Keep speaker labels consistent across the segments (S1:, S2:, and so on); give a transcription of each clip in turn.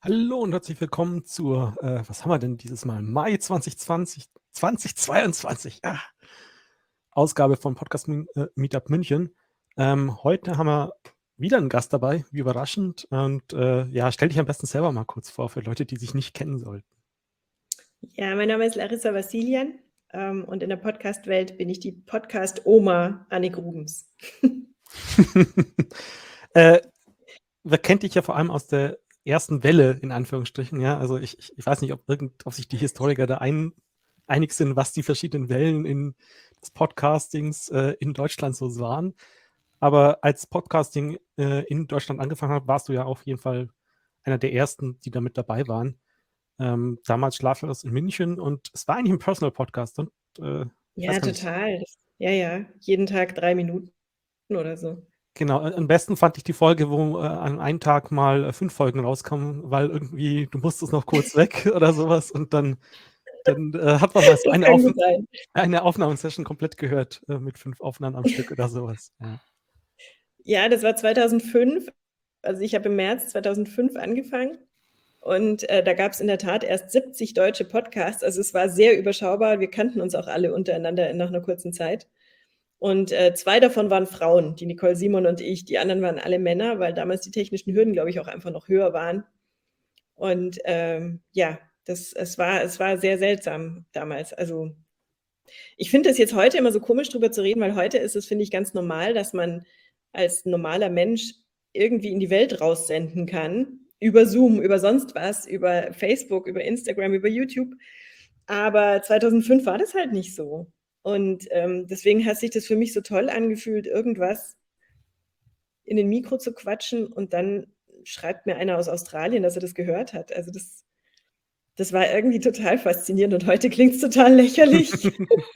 S1: Hallo und herzlich willkommen zur, was haben wir denn dieses Mal? Mai 2022, Ausgabe von Podcast Meetup München. Heute haben wir wieder einen Gast dabei, wie überraschend. Und stell dich am besten selber mal kurz vor für Leute, die sich nicht kennen sollten.
S2: Ja, mein Name ist Larissa Vassilian und in der Podcast-Welt bin ich die Podcast-Oma Annik Rubens.
S1: Wer kennt dich ja vor allem aus der ersten Welle, in Anführungsstrichen, ja? Also ich weiß nicht, ob sich die Historiker da einig sind, was die verschiedenen Wellen des Podcastings in Deutschland so waren. Aber als Podcasting in Deutschland angefangen hat, warst du ja auf jeden Fall einer der ersten, die da mit dabei waren. Damals Schlaflos in München und es war eigentlich ein Personal-Podcast. Und,
S2: Ja, total. Ja, jeden Tag 3 Minuten oder so.
S1: Genau, am besten fand ich die Folge, wo an einem Tag mal 5 Folgen rauskamen, weil irgendwie du musstest noch kurz weg oder sowas und dann hat man mal so eine Aufnahmesession komplett gehört mit 5 Aufnahmen am Stück oder sowas.
S2: Ja, das war 2005. Also ich habe im März 2005 angefangen und da gab es in der Tat erst 70 deutsche Podcasts. Also es war sehr überschaubar. Wir kannten uns auch alle untereinander nach einer kurzen Zeit. Und 2 davon waren Frauen, die Nicole Simon und ich. Die anderen waren alle Männer, weil damals die technischen Hürden, glaube ich, auch einfach noch höher waren. Und es war sehr seltsam damals. Also ich finde es jetzt heute immer so komisch, drüber zu reden, weil heute ist es, finde ich, ganz normal, dass man als normaler Mensch irgendwie in die Welt raussenden kann. Über Zoom, über sonst was, über Facebook, über Instagram, über YouTube. Aber 2005 war das halt nicht so. Und deswegen hat sich das für mich so toll angefühlt, irgendwas in den Mikro zu quatschen und dann schreibt mir einer aus Australien, dass er das gehört hat. Also das war irgendwie total faszinierend und heute klingt es total lächerlich.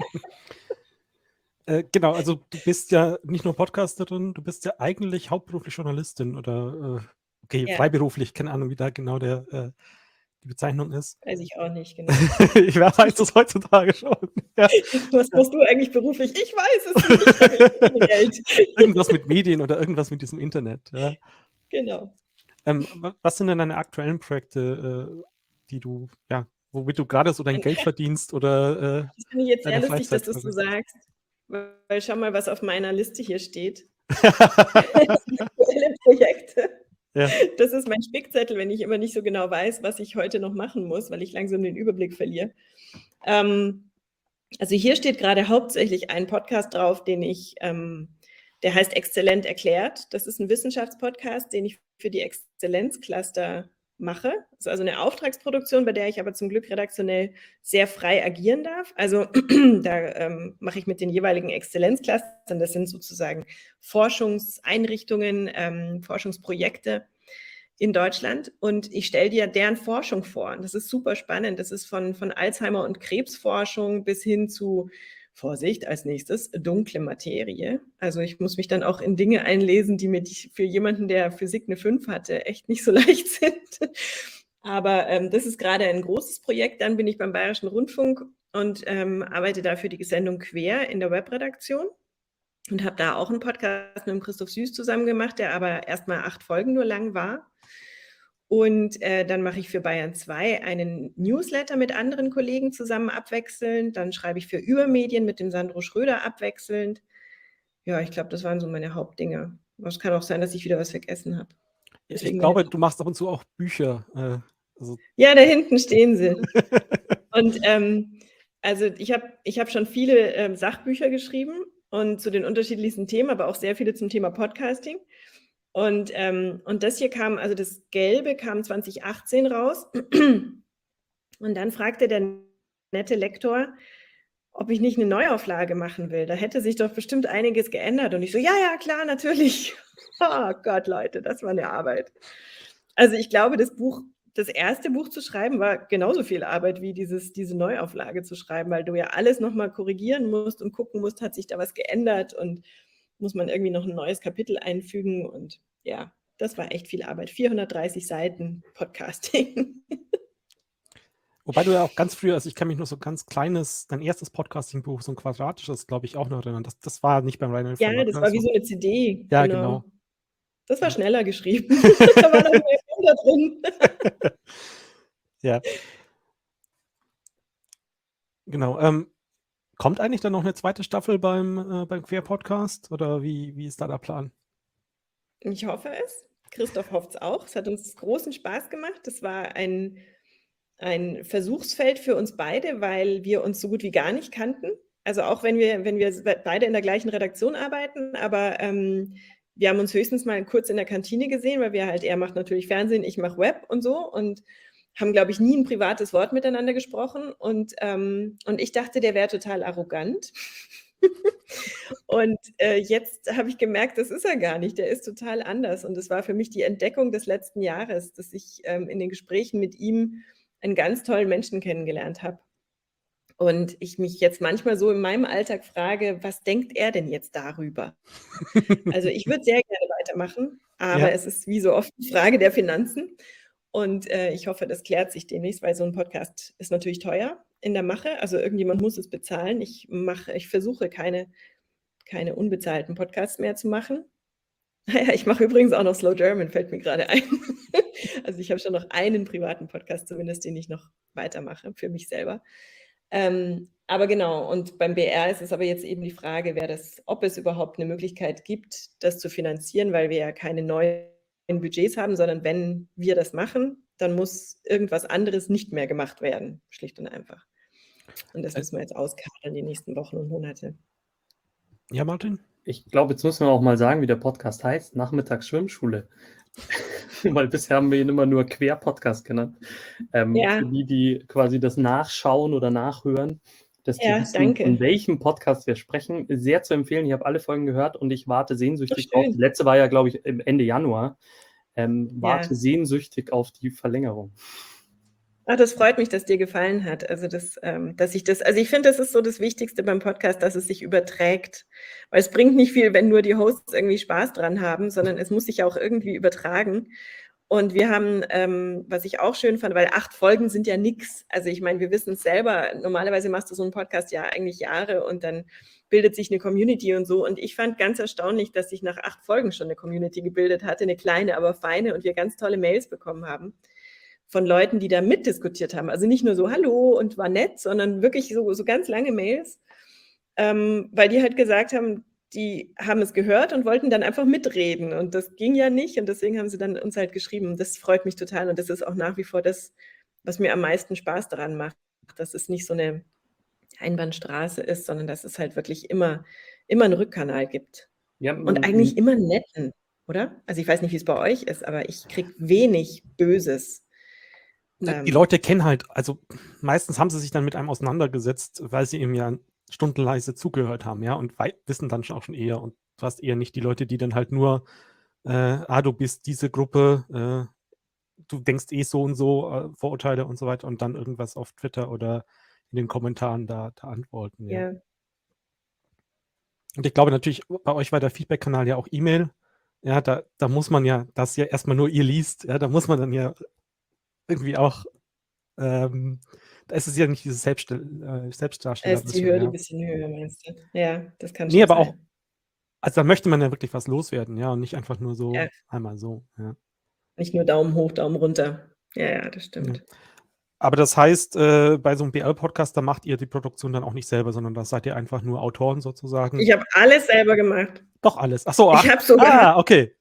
S1: Genau, also du bist ja nicht nur Podcasterin, du bist ja eigentlich hauptberuflich Journalistin oder
S2: Ja.
S1: freiberuflich, keine Ahnung, wie da genau die Bezeichnung ist.
S2: Weiß ich auch nicht, genau.
S1: Ich weiß das heutzutage schon. Ja.
S2: Was machst du eigentlich beruflich? Ich weiß es nicht. Geld.
S1: Irgendwas mit Medien oder irgendwas mit diesem Internet. Ja.
S2: Genau.
S1: Was sind denn deine aktuellen Projekte, womit du gerade so dein Geld verdienst oder
S2: das finde ich jetzt
S1: deine
S2: sehr lustig, dass du es
S1: Freizeit
S2: so sagst, weil schau mal, was auf meiner Liste hier steht.
S1: verbringst?
S2: Aktuelle Projekte.
S1: Ja.
S2: Das ist mein Spickzettel, wenn ich immer nicht so genau weiß, was ich heute noch machen muss, weil ich langsam den Überblick verliere. Also hier steht gerade hauptsächlich ein Podcast drauf, der heißt Exzellent erklärt. Das ist ein Wissenschaftspodcast, den ich für die Exzellenzcluster mache. Das ist also eine Auftragsproduktion, bei der ich aber zum Glück redaktionell sehr frei agieren darf. Also da mache ich mit den jeweiligen Exzellenzclustern, das sind sozusagen Forschungseinrichtungen, Forschungsprojekte in Deutschland und ich stelle dir deren Forschung vor. Das ist super spannend. Das ist von Alzheimer- und Krebsforschung bis hin zu, Vorsicht, als nächstes, dunkle Materie. Also ich muss mich dann auch in Dinge einlesen, die für jemanden, der Physik eine 5 hatte, echt nicht so leicht sind. Aber das ist gerade ein großes Projekt. Dann bin ich beim Bayerischen Rundfunk und arbeite da für die Sendung Quer in der Webredaktion und habe da auch einen Podcast mit dem Christoph Süß zusammen gemacht, der aber erstmal 8 Folgen nur lang war. Und dann mache ich für Bayern 2 einen Newsletter mit anderen Kollegen zusammen abwechselnd. Dann schreibe ich für Übermedien mit dem Sandro Schröder abwechselnd. Ja, ich glaube, das waren so meine Hauptdinge. Aber es kann auch sein, dass ich wieder was vergessen habe.
S1: Ich glaube, du machst ab und zu auch Bücher.
S2: Ja, da hinten stehen sie. Und also ich hab schon viele Sachbücher geschrieben und zu den unterschiedlichsten Themen, aber auch sehr viele zum Thema Podcasting. Und das hier kam, also das Gelbe kam 2018 raus. Und dann fragte der nette Lektor, ob ich nicht eine Neuauflage machen will. Da hätte sich doch bestimmt einiges geändert. Und ich so, ja, klar, natürlich. Oh Gott, Leute, das war eine Arbeit. Also ich glaube, das erste Buch zu schreiben war genauso viel Arbeit wie diese Neuauflage zu schreiben, weil du ja alles nochmal korrigieren musst und gucken musst, hat sich da was geändert und muss man irgendwie noch ein neues Kapitel einfügen. Und ja, das war echt viel Arbeit. 430 Seiten Podcasting.
S1: Wobei du ja auch ganz früh, also ich kann mich nur so ganz kleines, dein erstes Podcasting-Buch, so ein quadratisches, glaube ich, auch noch erinnern. Das war nicht beim Rheinland
S2: Ja,
S1: Verlag.
S2: das war wie so eine CD.
S1: Ja, genau.
S2: Das war schneller geschrieben. Da war noch mehr Wunder drin.
S1: Ja. Genau. Kommt eigentlich dann noch eine zweite Staffel beim Quer-Podcast oder wie ist da der Plan?
S2: Ich hoffe es. Christoph hofft es auch. Es hat uns großen Spaß gemacht. Das war ein Versuchsfeld für uns beide, weil wir uns so gut wie gar nicht kannten. Also auch wenn wir beide in der gleichen Redaktion arbeiten, aber wir haben uns höchstens mal kurz in der Kantine gesehen, weil er macht natürlich Fernsehen, ich mache Web und so und haben, glaube ich, nie ein privates Wort miteinander gesprochen. Und ich dachte, der wäre total arrogant. Und jetzt habe ich gemerkt, das ist er gar nicht. Der ist total anders. Und das war für mich die Entdeckung des letzten Jahres, dass ich in den Gesprächen mit ihm einen ganz tollen Menschen kennengelernt habe. Und ich mich jetzt manchmal so in meinem Alltag frage, was denkt er denn jetzt darüber? Also ich würde sehr gerne weitermachen, aber
S1: Ja.
S2: es ist wie so oft eine Frage der Finanzen. Und ich hoffe, das klärt sich demnächst, weil so ein Podcast ist natürlich teuer in der Mache. Also irgendjemand muss es bezahlen. Ich versuche keine unbezahlten Podcasts mehr zu machen. Ja, ich mache übrigens auch noch Slow German, fällt mir gerade ein. Also ich habe schon noch einen privaten Podcast zumindest, den ich noch weitermache für mich selber. Aber genau, und beim BR ist es aber jetzt eben die Frage, ob es überhaupt eine Möglichkeit gibt, das zu finanzieren, weil wir ja keine neuen Budgets haben, sondern wenn wir das machen, dann muss irgendwas anderes nicht mehr gemacht werden, schlicht und einfach. Und das müssen wir jetzt auskadern die nächsten Wochen und Monate.
S1: Ja, Martin?
S3: Ich glaube, jetzt müssen wir auch mal sagen, wie der Podcast heißt. Nachmittagsschwimmschule. Weil bisher haben wir ihn immer nur Quer-Podcast genannt.
S2: Ja.
S3: Für die quasi das nachschauen oder nachhören, dass die
S2: Ja,
S3: wissen,
S2: danke.
S3: von welchem Podcast wir sprechen. Sehr zu empfehlen. Ich habe alle Folgen gehört und ich warte sehnsüchtig
S2: Ach,
S3: auf.
S2: schön.
S3: Die letzte war ja, glaube ich, Ende Januar. Warte
S2: Ja.
S3: sehnsüchtig auf die Verlängerung.
S2: Ach, das freut mich, dass dir gefallen hat. Also ich finde, das ist so das Wichtigste beim Podcast, dass es sich überträgt. Weil es bringt nicht viel, wenn nur die Hosts irgendwie Spaß dran haben, sondern es muss sich auch irgendwie übertragen. Und wir haben, was ich auch schön fand, weil 8 Folgen sind ja nix. Also ich meine, wir wissen es selber, normalerweise machst du so einen Podcast ja eigentlich Jahre und dann bildet sich eine Community und so. Und ich fand ganz erstaunlich, dass sich nach 8 Folgen schon eine Community gebildet hatte, eine kleine, aber feine, und wir ganz tolle Mails bekommen haben von Leuten, die da mitdiskutiert haben. Also nicht nur so Hallo und war nett, sondern wirklich so ganz lange Mails, weil die halt gesagt haben, die haben es gehört und wollten dann einfach mitreden. Und das ging ja nicht. Und deswegen haben sie dann uns halt geschrieben. Das freut mich total. Und das ist auch nach wie vor das, was mir am meisten Spaß daran macht, dass es nicht so eine Einbahnstraße ist, sondern dass es halt wirklich immer einen Rückkanal gibt.
S3: Ja,
S2: Und eigentlich immer einen netten, oder? Also ich weiß nicht, wie es bei euch ist, aber ich kriege wenig Böses.
S1: Die Leute kennen halt, also meistens haben sie sich dann mit einem auseinandergesetzt, weil sie ihm ja stundenweise zugehört haben, ja, und wissen dann auch schon eher, und du hast eher nicht die Leute, die dann halt nur, du bist diese Gruppe, du denkst so und so, Vorurteile und so weiter, und dann irgendwas auf Twitter oder in den Kommentaren da antworten, ja.
S2: Ja.
S1: Und ich glaube natürlich, bei euch war der Feedback-Kanal ja auch E-Mail, ja, da muss man ja, das ja erstmal nur ihr liest, ja, da muss man dann ja irgendwie auch, da ist es ja nicht dieses Selbstdarsteller.
S2: Da ist die Hürde ein bisschen höher, meinst du? Ja, das kann
S1: Nee,
S2: schon
S1: aber auch,
S2: sein.
S1: also da möchte man ja wirklich was loswerden, ja, und nicht einfach nur so
S2: Ja.
S1: einmal so, ja.
S2: Nicht nur Daumen hoch, Daumen runter. Ja, das stimmt.
S1: Ja. Aber das heißt, bei so einem BL-Podcast, da macht ihr die Produktion dann auch nicht selber, sondern da seid ihr einfach nur Autoren sozusagen.
S2: Ich habe alles selber gemacht.
S1: Doch alles. Ach so,
S2: Ich habe sogar.
S1: okay.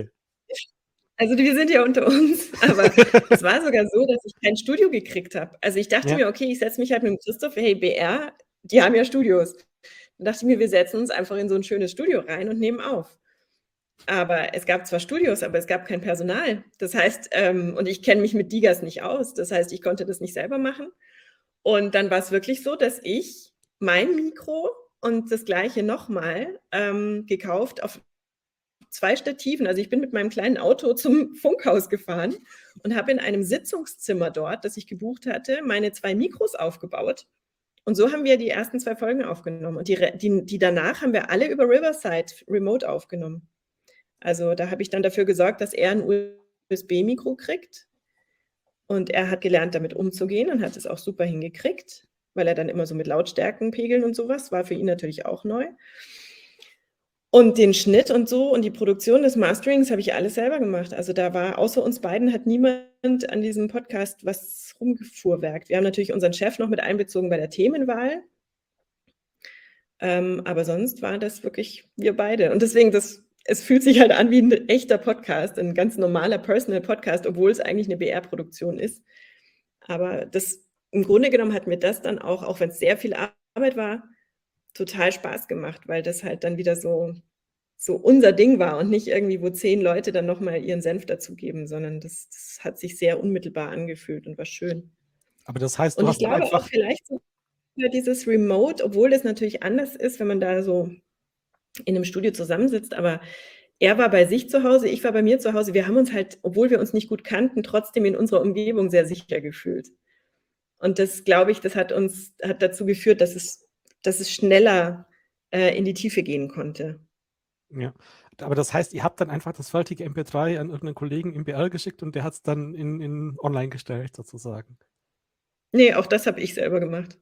S2: Also wir sind ja unter uns, aber es war sogar so, dass ich kein Studio gekriegt habe. Also ich dachte mir, okay, ich setze mich halt mit dem Christoph, hey, BR, die haben ja Studios. Dann dachte ich mir, wir setzen uns einfach in so ein schönes Studio rein und nehmen auf. Aber es gab zwar Studios, aber es gab kein Personal. Das heißt, und ich kenne mich mit Digas nicht aus. Das heißt, ich konnte das nicht selber machen. Und dann war es wirklich so, dass ich mein Mikro und das gleiche nochmal gekauft auf 2 Stativen. Also ich bin mit meinem kleinen Auto zum Funkhaus gefahren und habe in einem Sitzungszimmer dort, das ich gebucht hatte, meine 2 Mikros aufgebaut. Und so haben wir die ersten 2 Folgen aufgenommen. Und die danach haben wir alle über Riverside remote aufgenommen. Also da habe ich dann dafür gesorgt, dass er ein USB-Mikro kriegt. Und er hat gelernt, damit umzugehen und hat es auch super hingekriegt, weil er dann immer so mit Lautstärkenpegeln und sowas, war für ihn natürlich auch neu. Und den Schnitt und so und die Produktion des Masterings habe ich alles selber gemacht. Also da war außer uns beiden hat niemand an diesem Podcast was rumgefuhrwerkt. Wir haben natürlich unseren Chef noch mit einbezogen bei der Themenwahl. Aber sonst war das wirklich wir beide. Und deswegen, es fühlt sich halt an wie ein echter Podcast, ein ganz normaler Personal Podcast, obwohl es eigentlich eine BR-Produktion ist. Aber im Grunde genommen hat mir das dann auch wenn es sehr viel Arbeit war, total Spaß gemacht, weil das halt dann wieder so unser Ding war und nicht irgendwie, wo 10 Leute dann nochmal ihren Senf dazugeben, sondern das hat sich sehr unmittelbar angefühlt und war schön.
S1: Aber das heißt,
S2: Und
S1: du
S2: ich
S1: hast dann
S2: glaube auch
S1: einfach,
S2: vielleicht so dieses Remote, obwohl das natürlich anders ist, wenn man da so in einem Studio zusammensitzt, aber er war bei sich zu Hause, ich war bei mir zu Hause. Wir haben uns halt, obwohl wir uns nicht gut kannten, trotzdem in unserer Umgebung sehr sicher gefühlt. Und das, glaube ich, das hat dazu geführt, dass es schneller in die Tiefe gehen konnte.
S1: ja. Aber das heißt, ihr habt dann einfach das fertige MP3 an irgendeinen Kollegen im BL geschickt und der hat es dann in online gestellt, sozusagen.
S2: Nee, auch das habe ich selber gemacht.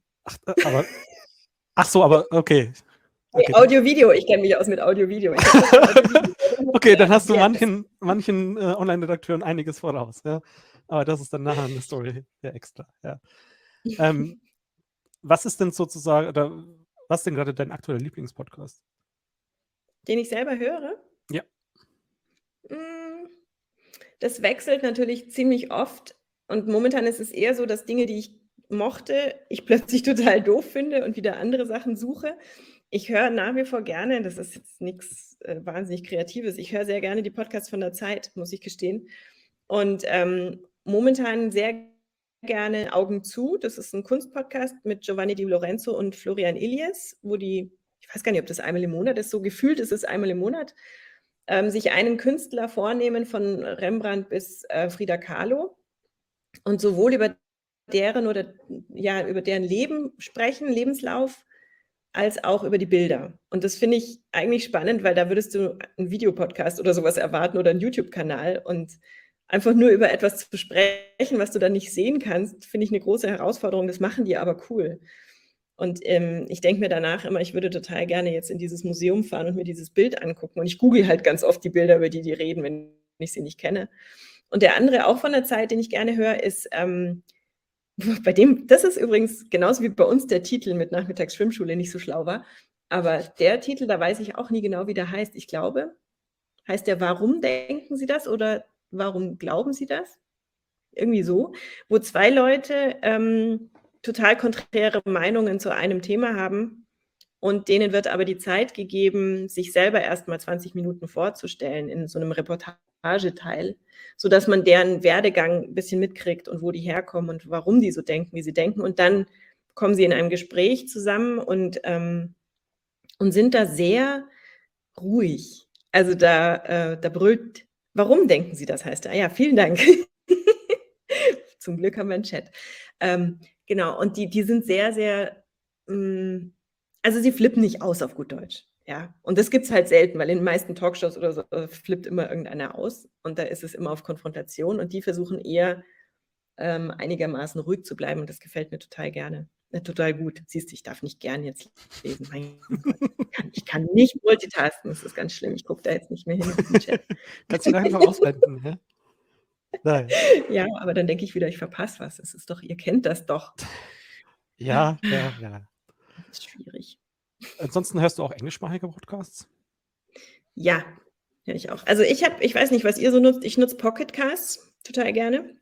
S1: Aber okay.
S2: Nee,
S1: Okay,
S2: Audio-Video, ich kenne mich aus mit Audio-Video.
S1: okay, dann hast du manchen Online-Redakteuren einiges voraus. Ja? Aber das ist dann nachher eine Story extra. Ja. Was ist denn sozusagen, oder was ist denn gerade dein aktueller Lieblingspodcast?
S2: Den ich selber höre?
S1: Ja.
S2: Das wechselt natürlich ziemlich oft und momentan ist es eher so, dass Dinge, die ich mochte, ich plötzlich total doof finde und wieder andere Sachen suche. Ich höre nach wie vor gerne, das ist jetzt nichts wahnsinnig Kreatives, ich höre sehr gerne die Podcasts von der Zeit, muss ich gestehen. Und momentan sehr gerne Augen zu, das ist ein Kunstpodcast mit Giovanni Di Lorenzo und Florian Illies, wo ich weiß gar nicht, ob das einmal im Monat ist, so gefühlt ist es einmal im Monat, sich einen Künstler vornehmen, von Rembrandt bis Frida Kahlo und sowohl über deren Leben sprechen, Lebenslauf, als auch über die Bilder. Und das finde ich eigentlich spannend, weil da würdest du einen Videopodcast oder sowas erwarten oder einen YouTube-Kanal und einfach nur über etwas zu sprechen, was du dann nicht sehen kannst, finde ich eine große Herausforderung. Das machen die aber cool. Und ich denke mir danach immer, ich würde total gerne jetzt in dieses Museum fahren und mir dieses Bild angucken. Und ich google halt ganz oft die Bilder, über die reden, wenn ich sie nicht kenne. Und der andere, auch von der Zeit, den ich gerne höre, ist das ist übrigens genauso wie bei uns der Titel mit Nachmittagsschwimmschule nicht so schlau war. Aber der Titel, da weiß ich auch nie genau, wie der heißt. Ich glaube, heißt der Warum denken Sie das oder Warum glauben Sie das? Irgendwie so, wo 2 Leute total konträre Meinungen zu einem Thema haben und denen wird aber die Zeit gegeben, sich selber erst mal 20 Minuten vorzustellen in so einem Reportageteil, sodass man deren Werdegang ein bisschen mitkriegt und wo die herkommen und warum die so denken, wie sie denken. Und dann kommen sie in einem Gespräch zusammen und sind da sehr ruhig. Also da brüllt, warum denken Sie das, heißt er. Ja, vielen Dank. Zum Glück haben wir einen Chat. Genau, und die sind sehr, sehr, also sie flippen nicht aus auf gut Deutsch. Ja, und das gibt es halt selten, weil in den meisten Talkshows oder so flippt immer irgendeiner aus und da ist es immer auf Konfrontation und die versuchen eher einigermaßen ruhig zu bleiben und das gefällt mir total gerne. Total gut. Siehst du, ich darf nicht gern jetzt lesen. Mein Gott, ich kann nicht multitasken, das ist ganz schlimm. Ich gucke da jetzt nicht mehr hin in den Chat.
S1: Kannst du einfach ausblenden, ja? Nein.
S2: Ja, aber dann denke ich wieder, ich verpasse was. Es ist doch, ihr kennt das doch.
S1: Ja.
S2: Das ist schwierig.
S1: Ansonsten hörst du auch englischsprachige Podcasts?
S2: Ja, höre ich auch. Also ich weiß nicht, was ihr so nutzt. Ich nutze Pocket Casts total gerne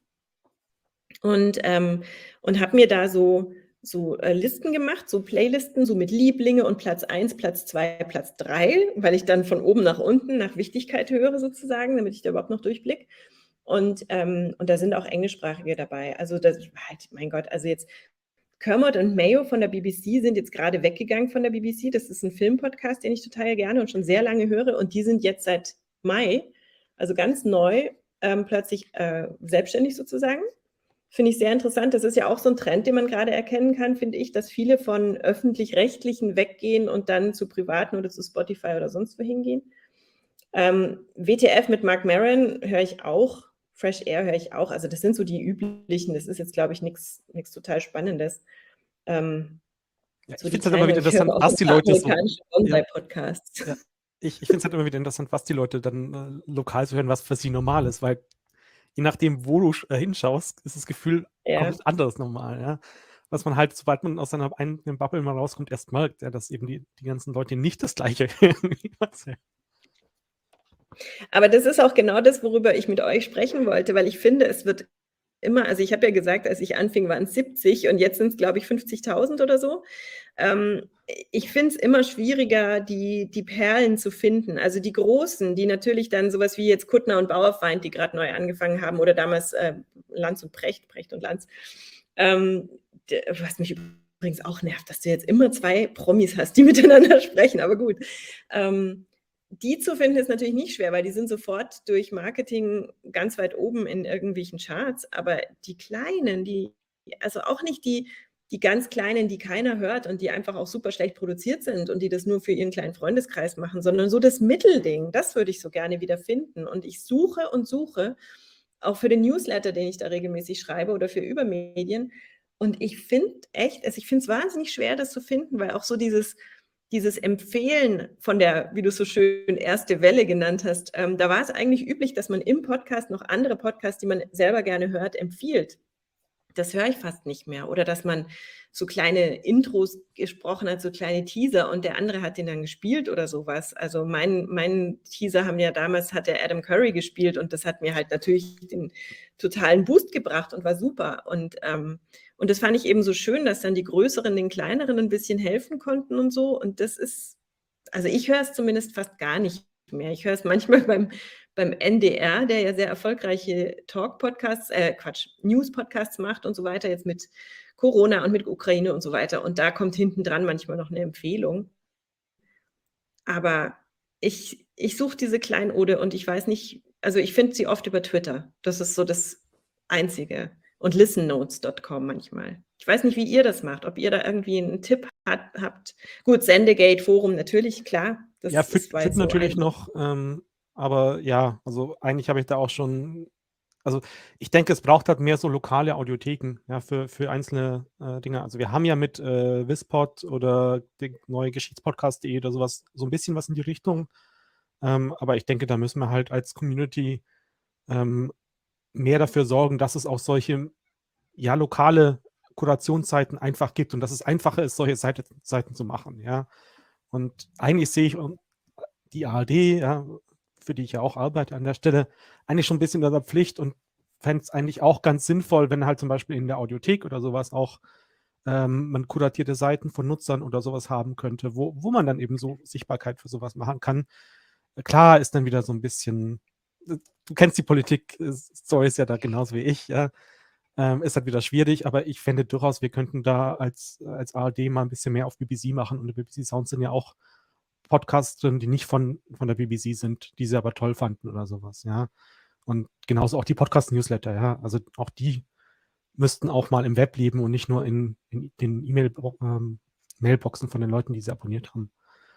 S2: und habe mir da so Listen gemacht, so Playlisten, so mit Lieblinge und Platz 1, Platz 2, Platz 3, weil ich dann von oben nach unten nach Wichtigkeit höre sozusagen, damit ich da überhaupt noch durchblicke. Und da sind auch englischsprachige dabei. Also das halt, mein Gott, also jetzt Kermit und Mayo von der BBC sind jetzt gerade weggegangen von der BBC. Das ist ein Filmpodcast, den ich total gerne und schon sehr lange höre. Und die sind jetzt seit Mai, also ganz neu, plötzlich selbstständig sozusagen. Finde ich sehr interessant. Das ist ja auch so ein Trend, den man gerade erkennen kann, finde ich, dass viele von öffentlich-rechtlichen weggehen und dann zu privaten oder zu Spotify oder sonst wo hingehen. WTF mit Marc Maron höre ich auch. Fresh Air höre ich auch. Also das sind so die üblichen. Das ist jetzt, glaube ich, nichts total Spannendes.
S1: Ich finde es halt immer wieder interessant, was die Leute so...
S2: Bonsai-Podcasts.
S1: Ja. ich finde es halt immer wieder interessant, was die Leute dann lokal so hören, was für sie normal ist, weil je nachdem, wo du hinschaust, ist das Gefühl
S2: Ja.
S1: komplett anderes normal, ja. Was man halt, sobald man aus seiner eigenen Bubble mal rauskommt, erst merkt, ja, dass eben die ganzen Leute nicht das Gleiche hören wie man selbst.
S2: Aber das ist auch genau das, worüber ich mit euch sprechen wollte, weil ich finde, es wird immer, also ich habe ja gesagt, als ich anfing, waren es 70 und jetzt sind es, glaube ich, 50.000 oder so. Ich finde es immer schwieriger, die Perlen zu finden. Also die Großen, die natürlich dann sowas wie jetzt Kuttner und Bauerfeind, die gerade neu angefangen haben, oder damals Lanz und Precht und Lanz. Was mich übrigens auch nervt, dass du jetzt immer 2 Promis hast, die miteinander sprechen, aber gut. Die zu finden ist natürlich nicht schwer, weil die sind sofort durch Marketing ganz weit oben in irgendwelchen Charts. Aber die Kleinen, also auch nicht die ganz Kleinen, die keiner hört und die einfach auch super schlecht produziert sind und die das nur für ihren kleinen Freundeskreis machen, sondern so das Mittelding, das würde ich so gerne wieder finden. Und ich suche und suche, auch für den Newsletter, den ich da regelmäßig schreibe oder für Übermedien. Und ich finde es wahnsinnig schwer, das zu finden, weil auch so dieses Empfehlen von der, wie du so schön erste Welle genannt hast, da war es eigentlich üblich, dass man im Podcast noch andere Podcasts, die man selber gerne hört, empfiehlt. Das höre ich fast nicht mehr. Oder dass man so kleine Intros gesprochen hat, so kleine Teaser und der andere hat den dann gespielt oder sowas. Also mein Teaser hat der Adam Curry gespielt und das hat mir halt natürlich den totalen Boost gebracht und war super. Und das fand ich eben so schön, dass dann die Größeren den Kleineren ein bisschen helfen konnten und so. Und das ist, also ich höre es zumindest fast gar nicht mehr. Ich höre es manchmal beim NDR, der ja sehr erfolgreiche News-Podcasts macht und so weiter, jetzt mit Corona und mit Ukraine und so weiter. Und da kommt hinten dran manchmal noch eine Empfehlung. Aber ich suche diese Kleinode und ich weiß nicht, also ich finde sie oft über Twitter. Das ist so das Einzige. Und listennotes.com manchmal. Ich weiß nicht, wie ihr das macht, ob ihr da irgendwie einen Tipp habt. Gut, Sendegate, Forum, natürlich, klar.
S1: Das ja, Fit natürlich noch, aber ja, also eigentlich habe ich da auch schon, also ich denke, es braucht halt mehr so lokale Audiotheken, ja, für einzelne Dinge. Also wir haben ja mit Wispod oder der neue Geschichtspodcast.de oder sowas so ein bisschen was in die Richtung, aber ich denke, da müssen wir halt als Community mehr dafür sorgen, dass es auch solche, ja, lokale Kurationsseiten einfach gibt und dass es einfacher ist, solche Seiten zu machen, ja. Und eigentlich sehe ich die ARD, ja, für die ich ja auch arbeite an der Stelle, eigentlich schon ein bisschen in der Pflicht und fände es eigentlich auch ganz sinnvoll, wenn halt zum Beispiel in der Audiothek oder sowas auch man kuratierte Seiten von Nutzern oder sowas haben könnte, wo man dann eben so Sichtbarkeit für sowas machen kann. Klar ist dann wieder so ein bisschen, du kennst die Politik-Stories ja da genauso wie ich, ja. Ist halt wieder schwierig, aber ich fände durchaus, wir könnten da als ARD mal ein bisschen mehr auf BBC machen und die BBC Sounds sind ja auch Podcasts drin, die nicht von der BBC sind, die sie aber toll fanden oder sowas, ja. Und genauso auch die Podcast-Newsletter, ja. Also auch die müssten auch mal im Web leben und nicht nur in den Mailboxen von den Leuten, die sie abonniert haben.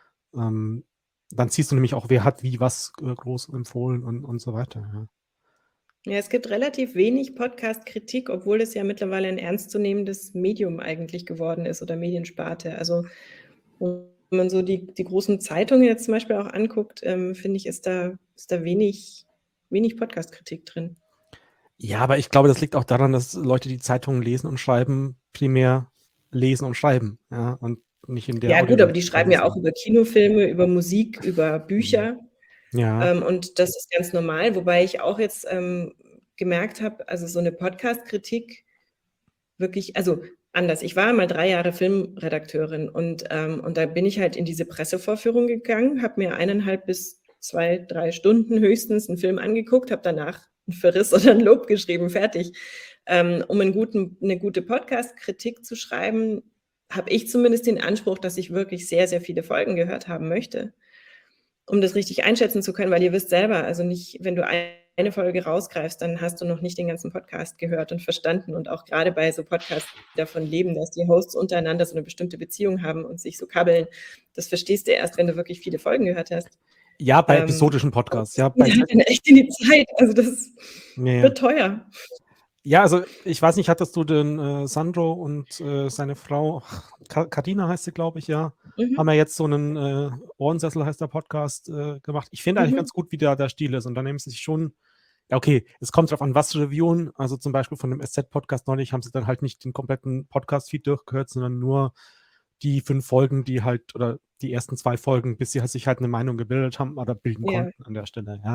S1: Dann siehst du nämlich auch, wer hat wie was groß empfohlen und so weiter, ja.
S2: Ja, es gibt relativ wenig Podcast-Kritik, obwohl es ja mittlerweile ein ernstzunehmendes Medium eigentlich geworden ist oder Mediensparte. Also wenn man so die großen Zeitungen jetzt zum Beispiel auch anguckt, finde ich, ist da wenig Podcast-Kritik drin.
S1: Ja, aber ich glaube, das liegt auch daran, dass Leute, die Zeitungen lesen und schreiben, primär lesen und schreiben, ja, und nicht in der
S2: Ja gut, aber die schreiben ja auch über Kinofilme, über Musik, über Bücher.
S1: Ja.
S2: Und das ist ganz normal, wobei ich auch jetzt gemerkt habe, also so eine Podcast-Kritik wirklich, also anders. Ich war mal 3 Jahre Filmredakteurin und da bin ich halt in diese Pressevorführung gegangen, habe mir 1,5 bis 2, 3 Stunden höchstens einen Film angeguckt, habe danach einen Verriss oder ein Lob geschrieben, fertig. Um eine gute Podcast-Kritik zu schreiben, habe ich zumindest den Anspruch, dass ich wirklich sehr, sehr viele Folgen gehört haben möchte, um das richtig einschätzen zu können, weil ihr wisst selber, also nicht, wenn du eine Folge rausgreifst, dann hast du noch nicht den ganzen Podcast gehört und verstanden. Und auch gerade bei so Podcasts, die davon leben, dass die Hosts untereinander so eine bestimmte Beziehung haben und sich so kabbeln, das verstehst du erst, wenn du wirklich viele Folgen gehört hast.
S1: Ja, bei episodischen Podcasts. Ja,
S2: dann echt in die Zeit. Also das wird teuer.
S1: Ja, also ich weiß nicht, hattest du den Sandro und seine Frau, Katina heißt sie, glaube ich, ja, haben ja jetzt so einen Ohrensessel, heißt der Podcast, gemacht. Ich finde eigentlich ganz gut, wie der Stil ist. Und da nehmen sie sich schon, ja, okay, es kommt drauf an, was sie reviewen. Also zum Beispiel von dem SZ-Podcast neulich haben sie dann halt nicht den kompletten Podcast-Feed durchgehört, sondern nur die 5 Folgen, die halt, oder die ersten 2 Folgen, bis sie halt sich halt eine Meinung gebildet haben oder bilden
S2: Ja.
S1: konnten an der Stelle, ja.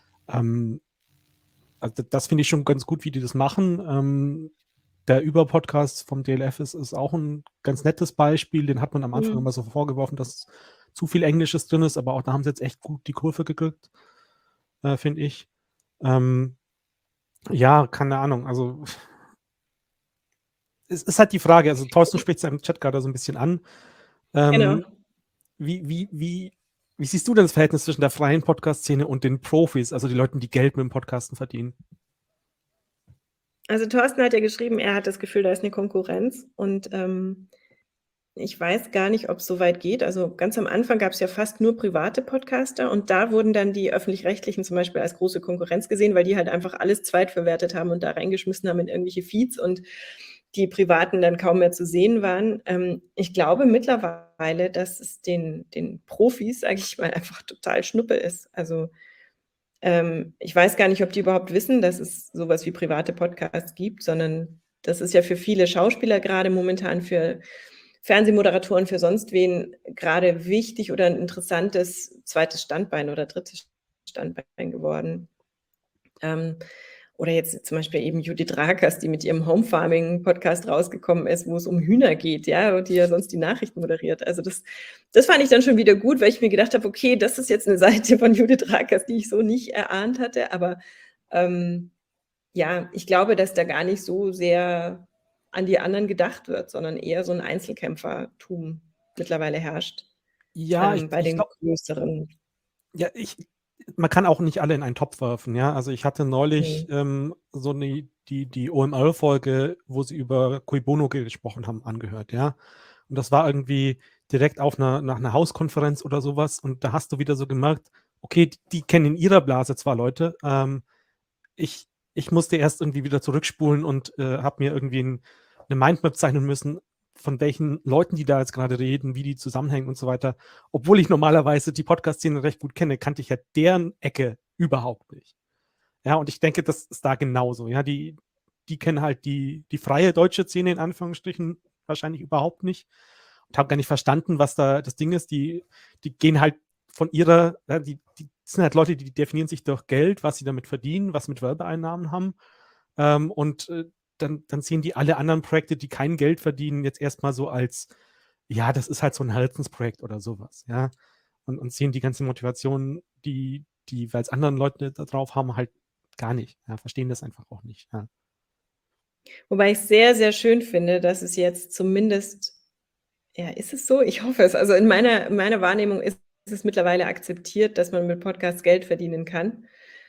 S1: Also das finde ich schon ganz gut, wie die das machen. Der Über-Podcast vom DLF ist auch ein ganz nettes Beispiel. Den hat man am Anfang immer so vorgeworfen, dass zu viel Englisches drin ist, aber auch da haben sie jetzt echt gut die Kurve gekriegt, finde ich. Ja, keine Ahnung. Also es ist halt die Frage, also Thorsten spricht es ja im Chat gerade so ein bisschen an.
S2: Genau.
S1: Wie siehst du denn das Verhältnis zwischen der freien Podcast-Szene und den Profis, also die Leuten, die Geld mit dem Podcasten verdienen?
S2: Also Thorsten hat ja geschrieben, er hat das Gefühl, da ist eine Konkurrenz und ich weiß gar nicht, ob es so weit geht. Also ganz am Anfang gab es ja fast nur private Podcaster und da wurden dann die Öffentlich-Rechtlichen zum Beispiel als große Konkurrenz gesehen, weil die halt einfach alles zweitverwertet haben und da reingeschmissen haben in irgendwelche Feeds und die Privaten dann kaum mehr zu sehen waren. Ich glaube mittlerweile, dass es den Profis, sage ich mal, einfach total Schnuppe ist. Also ich weiß gar nicht, ob die überhaupt wissen, dass es sowas wie private Podcasts gibt, sondern das ist ja für viele Schauspieler gerade momentan, für Fernsehmoderatoren, für sonst wen gerade wichtig oder ein interessantes zweites Standbein oder drittes Standbein geworden. Oder jetzt zum Beispiel eben Judith Rakers, die mit ihrem Home-Farming-Podcast rausgekommen ist, wo es um Hühner geht, ja, und die ja sonst die Nachrichten moderiert. Also das fand ich dann schon wieder gut, weil ich mir gedacht habe, okay, das ist jetzt eine Seite von Judith Rakers, die ich so nicht erahnt hatte. Aber ja, ich glaube, dass da gar nicht so sehr an die anderen gedacht wird, sondern eher so ein Einzelkämpfertum mittlerweile herrscht
S1: Ja,
S2: bei
S1: ich
S2: den
S1: glaube,
S2: größeren.
S1: ja, man kann auch nicht alle in einen Topf werfen, ja. Also ich hatte neulich
S2: Mhm.
S1: so die OMR-Folge, wo sie über Cui Bono gesprochen haben, angehört, ja. Und das war irgendwie direkt nach einer Hauskonferenz oder sowas. Und da hast du wieder so gemerkt, okay, die kennen in ihrer Blase zwar Leute, ich musste erst irgendwie wieder zurückspulen und habe mir irgendwie eine Mindmap zeichnen müssen, von welchen Leuten die da jetzt gerade reden, wie die zusammenhängen und so weiter. Obwohl ich normalerweise die Podcast-Szene recht gut kenne, kannte ich ja deren Ecke überhaupt nicht. Ja, und ich denke, das ist da genauso. Ja, die kennen halt die freie deutsche Szene in Anführungsstrichen wahrscheinlich überhaupt nicht und haben gar nicht verstanden, was da das Ding ist. Die gehen halt von ihrer, ja, die sind halt Leute, die definieren sich durch Geld, was sie damit verdienen, was mit Werbeeinnahmen haben. Und dann sehen die alle anderen Projekte, die kein Geld verdienen, jetzt erstmal so als, ja, das ist halt so ein Herzensprojekt oder sowas, ja. Und sehen die ganze Motivation, die weil es anderen Leute da drauf haben, halt gar nicht. Ja, verstehen das einfach auch nicht. Ja.
S2: Wobei ich sehr, sehr schön finde, dass es jetzt zumindest, ja, ist es so? Ich hoffe es. Also in meiner Wahrnehmung ist es mittlerweile akzeptiert, dass man mit Podcasts Geld verdienen kann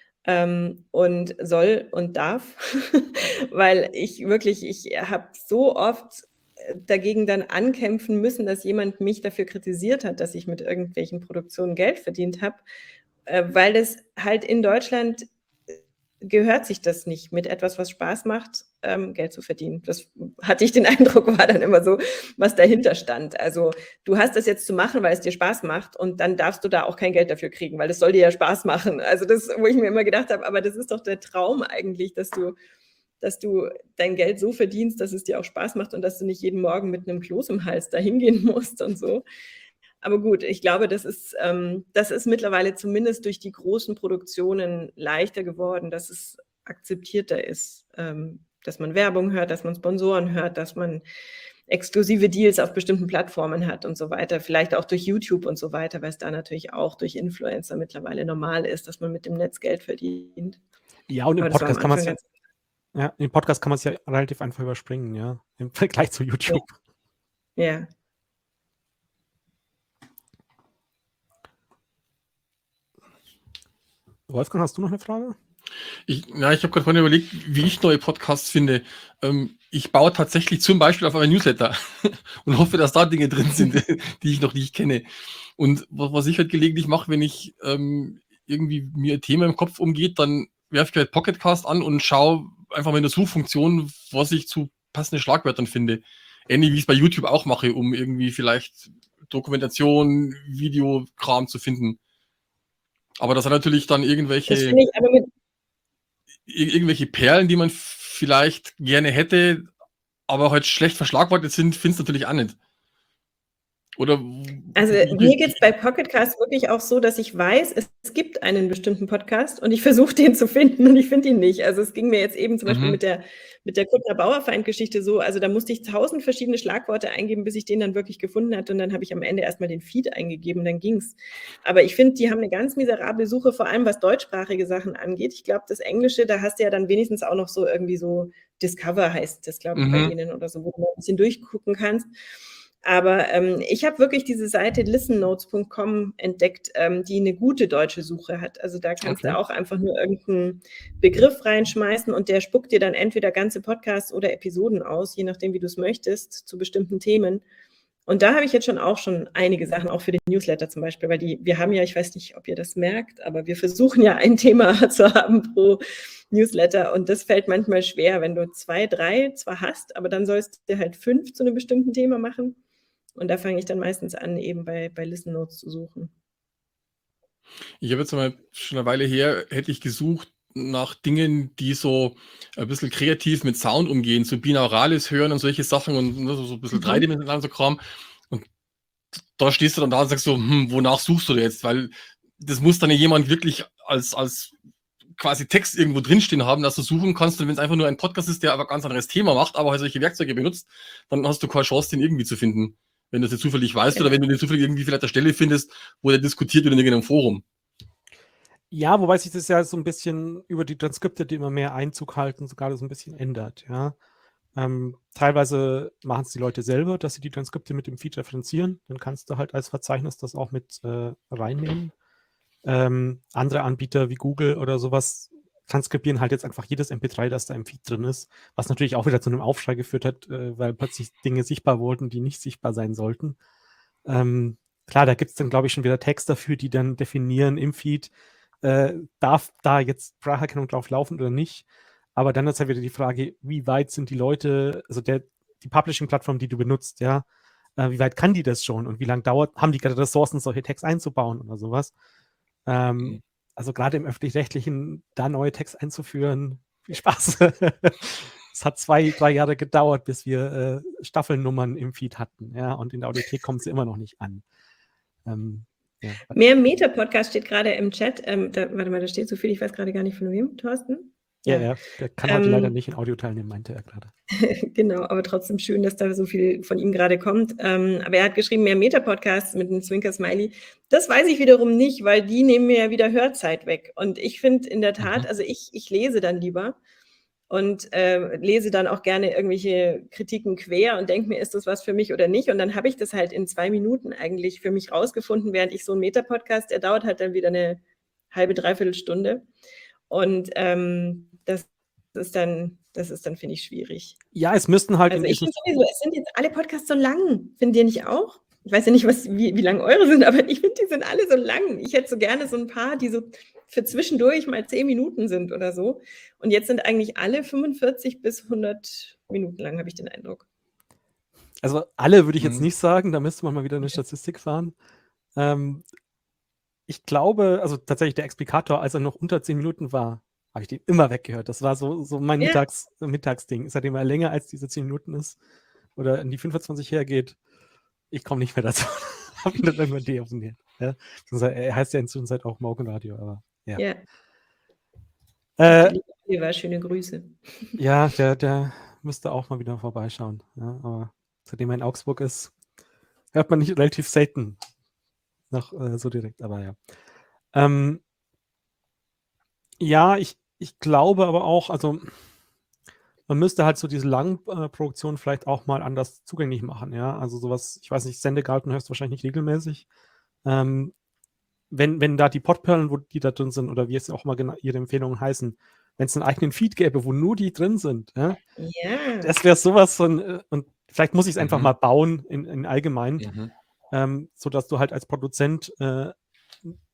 S2: und soll und darf, weil ich habe so oft dagegen dann ankämpfen müssen, dass jemand mich dafür kritisiert hat, dass ich mit irgendwelchen Produktionen Geld verdient habe, weil das halt in Deutschland gehört sich das nicht, mit etwas, was Spaß macht, Geld zu verdienen. Das hatte ich den Eindruck, war dann immer so, was dahinter stand. Also du hast das jetzt zu machen, weil es dir Spaß macht und dann darfst du da auch kein Geld dafür kriegen, weil das soll dir ja Spaß machen. Also das, wo ich mir immer gedacht habe, aber das ist doch der Traum eigentlich, dass du dein Geld so verdienst, dass es dir auch Spaß macht und dass du nicht jeden Morgen mit einem Kloß im Hals da hingehen musst und so. Aber gut, ich glaube, das ist mittlerweile zumindest durch die großen Produktionen leichter geworden, dass es akzeptierter ist, dass man Werbung hört, dass man Sponsoren hört, dass man exklusive Deals auf bestimmten Plattformen hat und so weiter. Vielleicht auch durch YouTube und so weiter, weil es da natürlich auch durch Influencer mittlerweile normal ist, dass man mit dem Netz Geld verdient.
S1: Ja, und im
S2: Aber das war am
S1: Podcast kann man es
S2: Anfang
S1: ja, im Podcast kann man es ja relativ einfach überspringen, ja, im Vergleich zu YouTube.
S2: ja.
S1: Wolfgang, hast du noch eine Frage?
S4: Ich habe gerade vorhin überlegt, wie ich neue Podcasts finde. Ich baue tatsächlich zum Beispiel auf einen Newsletter und hoffe, dass da Dinge drin sind, die ich noch nicht kenne. Und was ich halt gelegentlich mache, wenn ich irgendwie mir ein Thema im Kopf umgeht, dann werfe ich halt Pocketcast an und schaue, einfach mal in der Suchfunktion, was ich zu passenden Schlagwörtern finde. Ähnlich wie ich es bei YouTube auch mache, um irgendwie vielleicht Dokumentation, Videokram zu finden. Aber das sind natürlich dann
S2: Das
S4: irgendwelche
S2: finde ich aber
S4: Perlen, die man vielleicht gerne hätte, aber halt schlecht verschlagwortet sind, findest du natürlich auch nicht. Oder
S2: Also mir geht es bei Pocketcast wirklich auch so, dass ich weiß, es gibt einen bestimmten Podcast und ich versuche den zu finden und ich finde ihn nicht. Also es ging mir jetzt eben zum Beispiel mit der Kuttner Bauerfeind-Geschichte so, also da musste ich 1000 verschiedene Schlagworte eingeben, bis ich den dann wirklich gefunden hatte und dann habe ich am Ende erstmal den Feed eingegeben, dann ging's. Aber ich finde, die haben eine ganz miserable Suche, vor allem was deutschsprachige Sachen angeht. Ich glaube, das Englische, da hast du ja dann wenigstens auch noch so irgendwie so Discover heißt das, glaube ich, bei denen oder so, wo du ein bisschen durchgucken kannst. Aber ich habe wirklich diese Seite listennotes.com entdeckt, die eine gute deutsche Suche hat. Also da kannst du auch einfach nur irgendeinen Begriff reinschmeißen und der spuckt dir dann entweder ganze Podcasts oder Episoden aus, je nachdem, wie du es möchtest, zu bestimmten Themen. Und da habe ich jetzt schon einige Sachen, auch für den Newsletter zum Beispiel, weil wir haben ja, ich weiß nicht, ob ihr das merkt, aber wir versuchen ja ein Thema zu haben pro Newsletter und das fällt manchmal schwer, wenn du 2, 3 zwar hast, aber dann sollst du halt 5 zu einem bestimmten Thema machen. Und da fange ich dann meistens an, eben bei Listen Notes zu suchen.
S4: Ich habe jetzt mal schon eine Weile her, hätte ich gesucht nach Dingen, die so ein bisschen kreativ mit Sound umgehen, so Binaurales hören und solche Sachen und so ein bisschen dreidimensional so Kram. Und da stehst du dann da und sagst so, wonach suchst du jetzt? Weil das muss dann ja jemand wirklich als quasi Text irgendwo drinstehen haben, dass du suchen kannst. Und wenn es einfach nur ein Podcast ist, der aber ganz anderes Thema macht, aber halt solche Werkzeuge benutzt, dann hast du keine Chance, den irgendwie zu finden. Wenn du das jetzt zufällig weißt oder wenn du den zufällig irgendwie vielleicht eine Stelle findest, wo der diskutiert wird in irgendeinem Forum.
S1: Ja, wobei sich das ja so ein bisschen über die Transkripte, die immer mehr Einzug halten, sogar so ein bisschen ändert, ja. Teilweise machen es die Leute selber, dass sie die Transkripte mit dem Feed referenzieren. Dann kannst du halt als Verzeichnis das auch mit reinnehmen. Andere Anbieter wie Google oder sowas transkribieren halt jetzt einfach jedes MP3, das da im Feed drin ist, was natürlich auch wieder zu einem Aufschrei geführt hat, weil plötzlich Dinge sichtbar wurden, die nicht sichtbar sein sollten. Klar, da gibt es dann, glaube ich, schon wieder Text dafür, die dann definieren im Feed, darf da jetzt Spracherkennung drauf laufen oder nicht. Aber dann ist halt wieder die Frage, wie weit sind die Leute, also die Publishing-Plattform, die du benutzt, ja, wie weit kann die das schon und wie lange haben die gerade Ressourcen, solche Tags einzubauen oder sowas. Also gerade im Öffentlich-Rechtlichen, da neue Tags einzuführen, viel Spaß. Es hat 2, 3 Jahre gedauert, bis wir Staffelnummern im Feed hatten, ja, und in der Audiothek kommt sie immer noch nicht an. Ja.
S2: Mehr Meta-Podcast steht gerade im Chat. Warte mal, da steht so viel, ich weiß gerade gar nicht von wem, Thorsten?
S1: Ja, der kann heute leider nicht in Audio teilnehmen, meinte er gerade.
S2: Genau, aber trotzdem schön, dass da so viel von ihm gerade kommt. Aber er hat geschrieben, mehr Meta-Podcasts mit einem Zwinker-Smiley. Das weiß ich wiederum nicht, weil die nehmen mir ja wieder Hörzeit weg. Und ich finde in der Tat, also ich lese dann lieber und lese dann auch gerne irgendwelche Kritiken quer und denke mir, ist das was für mich oder nicht? Und dann habe ich das halt in 2 Minuten eigentlich für mich rausgefunden, während ich so einen Meta-Podcast, der dauert halt dann wieder eine halbe, dreiviertel Stunde. Und das ist dann, finde ich, schwierig.
S1: Ja, es müssten halt.
S2: Also ich finde sowieso, es sind jetzt alle Podcasts so lang. Findet ihr nicht auch? Ich weiß ja nicht, wie lang eure sind, aber ich finde, die sind alle so lang. Ich hätte so gerne so ein paar, die so für zwischendurch mal 10 Minuten sind oder so. Und jetzt sind eigentlich alle 45 bis 100 Minuten lang, habe ich den Eindruck.
S1: Also alle würde ich jetzt nicht sagen, da müsste man mal wieder eine Statistik fahren. Ich glaube, also tatsächlich der Explikator, als er noch unter 10 Minuten war, habe ich den immer weggehört. Das war so mein Mittagsding. Seitdem er länger als diese 10 Minuten ist oder in die 25 hergeht, ich komme nicht mehr dazu. Habe ihn dann irgendwann deabonniert. Ja? Er heißt ja inzwischen auch Morgenradio, aber ja.
S2: Oliver, schöne Grüße.
S1: Ja, der müsste auch mal wieder vorbeischauen. Ja, aber seitdem er in Augsburg ist, hört man nicht relativ selten noch so direkt, aber ja. Ja, ich glaube aber auch, also man müsste halt so diese langen Produktionen vielleicht auch mal anders zugänglich machen, ja. Also sowas, ich weiß nicht, Sendegarten hörst du wahrscheinlich nicht regelmäßig. Wenn da die Podperlen, die da drin sind, oder wie es auch mal ihre Empfehlungen heißen, wenn es einen eigenen Feed gäbe, wo nur die drin sind, ja, das wäre sowas von, und vielleicht muss ich es einfach mal bauen in allgemein, sodass du halt als Produzent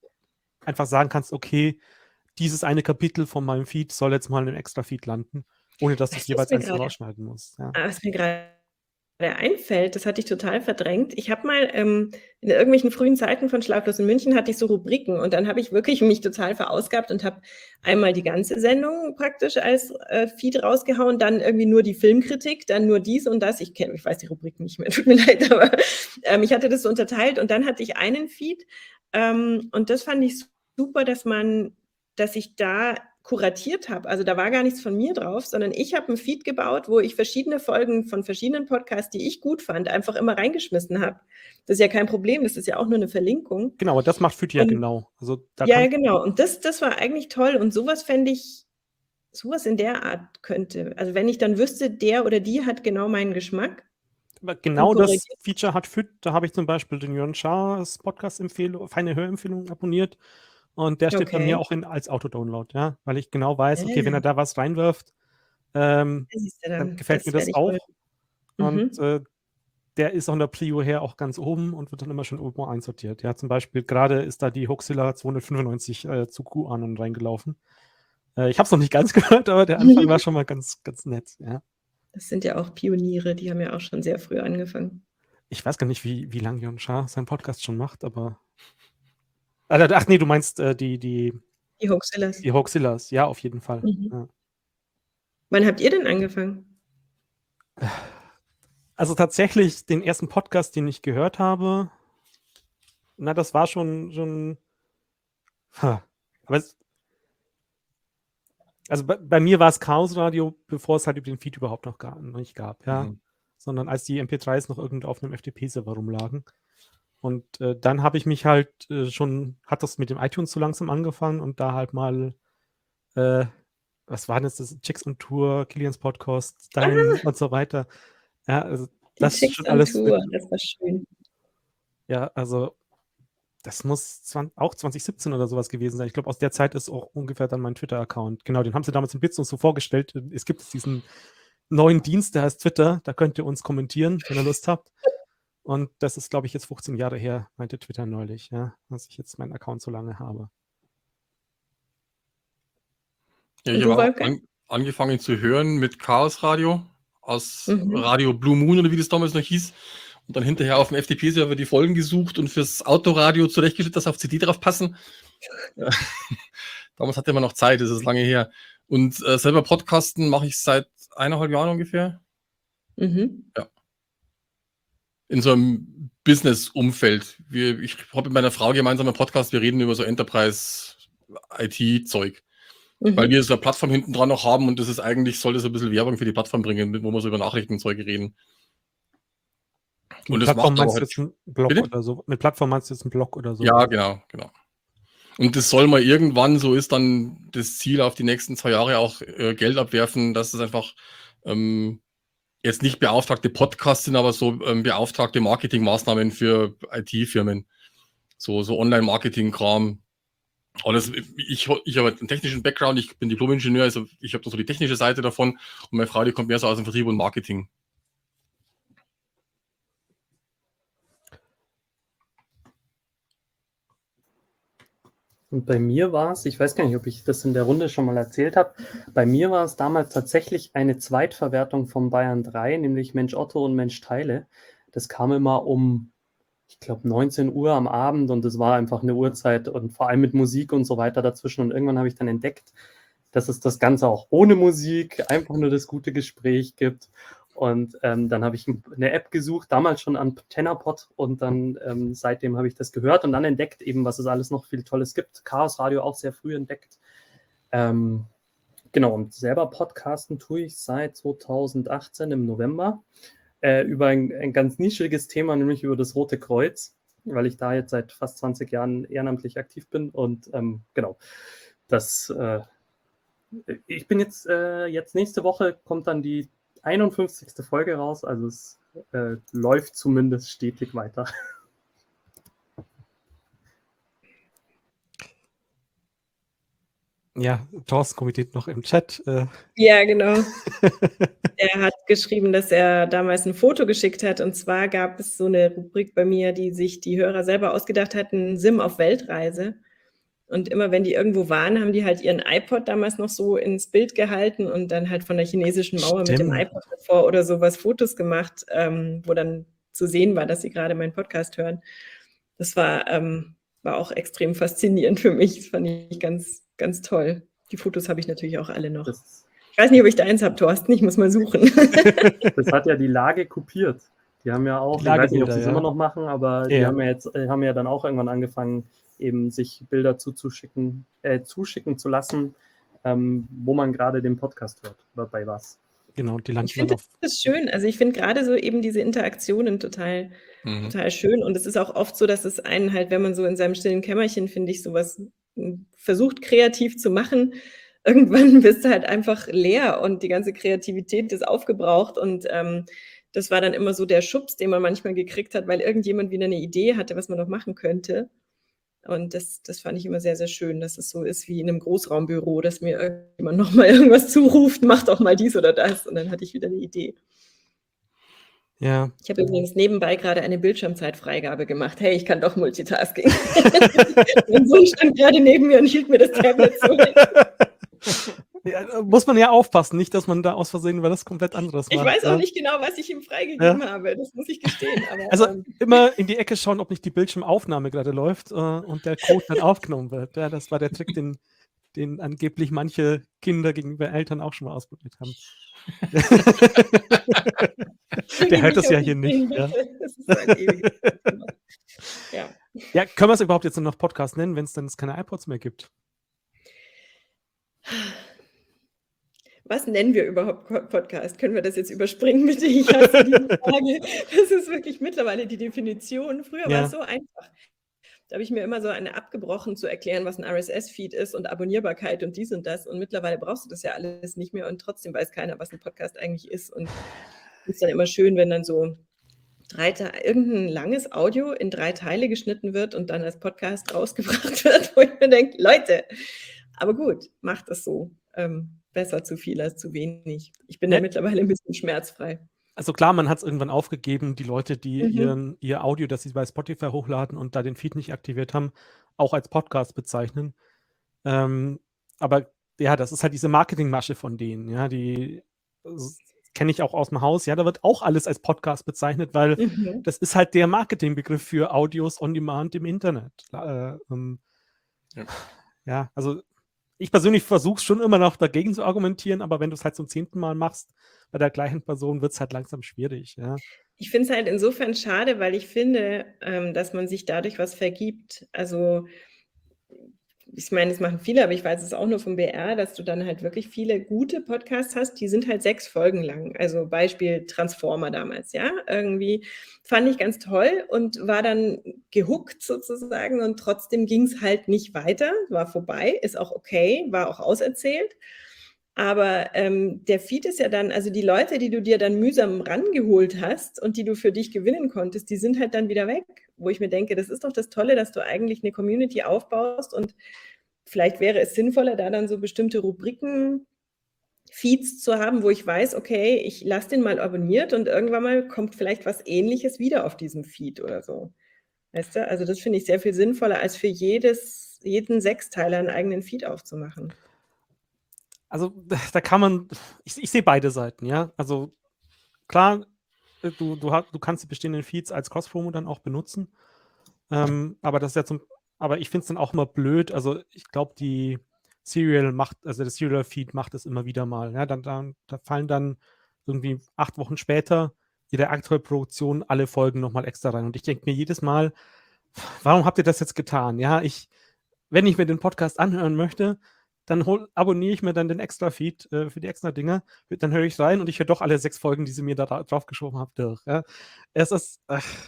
S1: einfach sagen kannst, okay, dieses eine Kapitel von meinem Feed soll jetzt mal in einem extra Feed landen. ohne dass du es
S2: Was
S1: jeweils
S2: mir
S1: einzeln
S2: gerade
S1: rausschneiden musst. Ja.
S2: was mir gerade einfällt, das hatte ich total verdrängt. Ich habe mal in irgendwelchen frühen Zeiten von Schlaflos in München hatte ich so Rubriken und dann habe ich wirklich mich total verausgabt und habe einmal die ganze Sendung praktisch als Feed rausgehauen, dann irgendwie nur die Filmkritik, dann nur dies und das. Ich weiß die Rubrik nicht mehr, tut mir leid, aber ich hatte das so unterteilt und dann hatte ich einen Feed und das fand ich super, dass ich da kuratiert habe. Also da war gar nichts von mir drauf, sondern ich habe einen Feed gebaut, wo ich verschiedene Folgen von verschiedenen Podcasts, die ich gut fand, einfach immer reingeschmissen habe. Das ist ja kein Problem, das ist ja auch nur eine Verlinkung.
S1: Genau, aber das macht Feed ja
S2: Und
S1: genau. Also da
S2: ja,
S1: kann,
S2: genau. Und das war eigentlich toll. Und sowas fände ich, sowas in der Art könnte, also wenn ich dann wüsste, der oder die hat genau meinen Geschmack.
S1: aber
S2: Und
S1: genau das
S2: korrigiert.
S1: Feature hat Feed. Da habe ich zum Beispiel den Jörn Schars Podcast-Empfehlung, feine Hörempfehlung abonniert. Und der steht bei mir
S2: Okay.
S1: auch als Autodownload, ja, weil ich genau weiß, okay, wenn
S2: Ja,
S1: er da was reinwirft,
S2: das siehst du
S1: dann
S2: dann.
S1: gefällt mir
S2: Das
S1: das
S2: werde ich wohl.
S1: auch. Und
S2: Mhm.
S1: der ist von der Prio her auch ganz oben und wird dann immer schön oben einsortiert. Ja, zum Beispiel gerade ist da die Hoaxilla 295 zu QAnon reingelaufen. Ich habe es noch nicht ganz gehört, aber der Anfang war schon mal ganz, ganz nett. Ja.
S2: Das sind ja auch Pioniere, die haben ja auch schon sehr früh angefangen.
S1: Ich weiß gar nicht, wie lange Jörn Schaar seinen Podcast schon macht, aber. Ach nee, du meinst die
S2: Die Hoaxillas.
S1: Hoaxillas. Ja, auf jeden Fall.
S2: Mhm.
S1: Ja.
S2: Wann habt ihr denn angefangen?
S1: Also tatsächlich den ersten Podcast, den ich gehört habe, na, das war schon. Aber also bei mir war es Chaos Radio, bevor es halt über den Feed überhaupt noch nicht gab, ja.
S4: Mhm.
S1: Sondern als die MP3s noch irgendwo auf einem FTP-Server rumlagen. Und dann habe ich mich halt hat das mit dem iTunes so langsam angefangen und da halt mal, was war denn das? Chicks on Tour, Kilians Podcast, dein und so weiter. Ja, also
S2: Die
S1: das
S2: Chicks
S1: schon
S2: on
S1: alles
S2: Tour, das war schön.
S1: ja, also das muss auch 2017 oder sowas gewesen sein. Ich glaube, aus der Zeit ist auch ungefähr dann mein Twitter-Account. Genau, den haben sie damals in Bits uns so vorgestellt. Es gibt jetzt diesen neuen Dienst, der heißt Twitter. Da könnt ihr uns kommentieren, wenn ihr Lust habt. Und das ist, glaube ich, jetzt 15 Jahre her, meinte Twitter neulich, ja, dass ich jetzt meinen Account so lange habe.
S4: Ja,
S2: Und
S4: ich
S2: du,
S4: habe auch
S2: Wolfgang?
S4: angefangen zu hören mit Chaos Radio aus
S2: Mhm.
S4: Radio Blue Moon oder wie das damals noch hieß. Und dann hinterher auf dem FTP-Server die Folgen gesucht und fürs Autoradio zurechtgestellt, dass auf CD drauf passen. Damals hatte man noch Zeit, das ist lange her. Und selber Podcasten mache ich seit 1,5 Jahren ungefähr.
S2: Mhm.
S4: Ja. In so einem Business-Umfeld. Ich habe mit meiner Frau gemeinsam einen Podcast, wir reden über so Enterprise-IT-Zeug. Weil
S2: Mhm.
S4: wir so eine Plattform hinten dran noch haben und das ist eigentlich, soll das ein bisschen Werbung für die Plattform bringen, wo wir so über Nachrichtenzeug reden. Und
S1: Mit
S4: das
S1: Plattform
S4: macht aber
S1: meinst du
S4: halt.
S1: jetzt einen Blog
S4: Bitte?
S1: oder so? Mit Plattform meinst du jetzt einen Blog oder so?
S4: Ja, genau. Und das soll mal irgendwann, so ist dann das Ziel auf die nächsten 2 Jahre auch Geld abwerfen, dass es einfach jetzt nicht beauftragte Podcasts sind, aber so beauftragte Marketingmaßnahmen für IT-Firmen. So Online-Marketing-Kram. Alles, ich habe einen technischen Background, ich bin Diplom-Ingenieur, also ich habe da so die technische Seite davon und meine Frau, die kommt mehr so aus dem Vertrieb und Marketing.
S3: Und bei mir war es, ich weiß gar nicht, ob ich das in der Runde schon mal erzählt habe, bei mir war es damals tatsächlich eine Zweitverwertung von Bayern 3, nämlich Mensch Otto und Mensch Teile. Das kam immer um, ich glaube, 19 Uhr am Abend und das war einfach eine Uhrzeit und vor allem mit Musik und so weiter dazwischen. Und irgendwann habe ich dann entdeckt, dass es das Ganze auch ohne Musik, einfach nur das gute Gespräch gibt. Und dann habe ich eine App gesucht, damals schon an TennaPod und dann seitdem habe ich das gehört und dann entdeckt eben, was es alles noch viel Tolles gibt. Chaos Radio auch sehr früh entdeckt. Genau, und selber podcasten tue ich seit 2018 im November über ein ganz nischiges Thema, nämlich über das Rote Kreuz, weil ich da jetzt seit fast 20 Jahren ehrenamtlich aktiv bin und genau, ich bin jetzt nächste Woche kommt dann die 51. Folge raus, also es läuft zumindest stetig weiter.
S1: Ja, Thorsten kommentiert noch im Chat.
S2: Ja, genau. Er hat geschrieben, dass er damals ein Foto geschickt hat. Und zwar gab es so eine Rubrik bei mir, die sich die Hörer selber ausgedacht hatten, Sim auf Weltreise. Und immer wenn die irgendwo waren, haben die halt ihren iPod damals noch so ins Bild gehalten und dann halt von der chinesischen Mauer mit dem
S1: Stimmt.
S2: iPod davor oder sowas Fotos gemacht, wo dann zu sehen war, dass sie gerade meinen Podcast hören. Das war auch extrem faszinierend für mich. Das fand ich ganz, ganz toll. Die Fotos habe ich natürlich auch alle noch. Ich weiß nicht, ob ich da eins habe, Thorsten. Ich muss mal suchen.
S3: Das hat ja die Lage kopiert. Die haben ja auch,
S1: Die
S3: ich weiß nicht, ob
S1: Lagebilder,
S3: sie es
S1: ja.
S3: immer noch machen, aber
S1: Ja.
S3: die haben ja dann auch irgendwann angefangen, eben sich Bilder zuschicken zu lassen, wo man gerade den Podcast hört oder bei was.
S1: Genau, die
S2: Ich
S1: landen dann
S2: finde
S1: auf.
S2: das schön. Also ich finde gerade so eben diese Interaktionen total schön. Und es ist auch oft so, dass es einen halt, wenn man so in seinem stillen Kämmerchen, finde ich, sowas versucht kreativ zu machen, irgendwann bist du halt einfach leer und die ganze Kreativität ist aufgebraucht. Und das war dann immer so der Schubs, den man manchmal gekriegt hat, weil irgendjemand wieder eine Idee hatte, was man noch machen könnte. Und das fand ich immer sehr, sehr schön, dass es so ist wie in einem Großraumbüro, dass mir irgendjemand nochmal irgendwas zuruft, mach doch mal dies oder das. Und dann hatte ich wieder eine Idee.
S1: Ja.
S2: Ich habe übrigens nebenbei gerade eine Bildschirmzeitfreigabe gemacht. Hey, ich kann doch Multitasking. Mein Sohn stand gerade neben mir und hielt mir das Tablet so hin.
S1: Ja, muss man ja aufpassen, nicht, dass man da aus Versehen was komplett anderes macht.
S2: Ich weiß auch
S1: ja.
S2: nicht genau, was ich ihm freigegeben habe. Das muss ich gestehen. Aber,
S1: Also immer in die Ecke schauen, ob nicht die Bildschirmaufnahme gerade läuft und der Code dann aufgenommen wird. Ja, das war der Trick, den angeblich manche Kinder gegenüber Eltern auch schon mal ausprobiert haben. Der hört das ja hier nicht. Ja.
S2: Das ist ein ewiges Thema. Ja.
S1: Ja, können wir es überhaupt jetzt noch Podcast nennen, wenn es dann keine iPods mehr gibt?
S2: Was nennen wir überhaupt Podcast? Können wir das jetzt überspringen, bitte? Ich hasse diese Frage. Das ist wirklich mittlerweile die Definition. Früher war es so einfach. Da habe ich mir immer so eine abgebrochen zu erklären, was ein RSS-Feed ist und Abonnierbarkeit und dies und das. Und mittlerweile brauchst du das ja alles nicht mehr und trotzdem weiß keiner, was ein Podcast eigentlich ist. Und es ist dann immer schön, wenn dann so irgendein langes Audio in 3 Teile geschnitten wird und dann als Podcast rausgebracht wird, wo ich mir denke, Leute, aber gut, macht das so. Besser zu viel als zu wenig. Ich bin da mittlerweile ein bisschen schmerzfrei.
S1: Also klar, man hat es irgendwann aufgegeben, die Leute, die ihr Audio, das sie bei Spotify hochladen und da den Feed nicht aktiviert haben, auch als Podcast bezeichnen. Aber ja, das ist halt diese Marketingmasche von denen, ja, die kenne ich auch aus dem Haus, ja, da wird auch alles als Podcast bezeichnet, weil das ist halt der Marketingbegriff für Audios on Demand im Internet. Ja, also ich persönlich versuche es schon immer noch dagegen zu argumentieren, aber wenn du es halt zum 10. Mal machst, bei der gleichen Person wird es halt langsam schwierig. Ja.
S2: Ich finde es halt insofern schade, weil ich finde, dass man sich dadurch was vergibt. Also ich meine, das machen viele, aber ich weiß es auch nur vom BR, dass du dann halt wirklich viele gute Podcasts hast, die sind halt 6 Folgen lang. Also Beispiel Transformer damals, ja. Irgendwie fand ich ganz toll und war dann gehuckt sozusagen und trotzdem ging es halt nicht weiter, war vorbei, ist auch okay, war auch auserzählt. Aber der Feed ist ja dann, also die Leute, die du dir dann mühsam rangeholt hast und die du für dich gewinnen konntest, die sind halt dann wieder weg. Wo ich mir denke, das ist doch das Tolle, dass du eigentlich eine Community aufbaust und vielleicht wäre es sinnvoller, da dann so bestimmte Rubriken, Feeds zu haben, wo ich weiß, okay, ich lasse den mal abonniert und irgendwann mal kommt vielleicht was Ähnliches wieder auf diesem Feed oder so. Weißt du? Also das finde ich sehr viel sinnvoller, als für jeden Sechsteiler einen eigenen Feed aufzumachen.
S1: Also da kann man, ich sehe beide Seiten, ja. Also klar, du kannst die bestehenden Feeds als Cross-Promo dann auch benutzen. Aber das ist ja aber ich finde es dann auch immer blöd. Also ich glaube, der Serial-Feed macht es immer wieder mal. Ja, da fallen dann irgendwie 8 Wochen später ihre aktuelle Produktion alle Folgen nochmal extra rein. Und ich denke mir jedes Mal, warum habt ihr das jetzt getan? Ja, wenn ich mir den Podcast anhören möchte, dann abonniere ich mir dann den Extra-Feed für die Extra-Dinger, dann höre ich rein und ich höre doch alle 6 Folgen, die sie mir da draufgeschoben haben, durch. Ja. Es ist,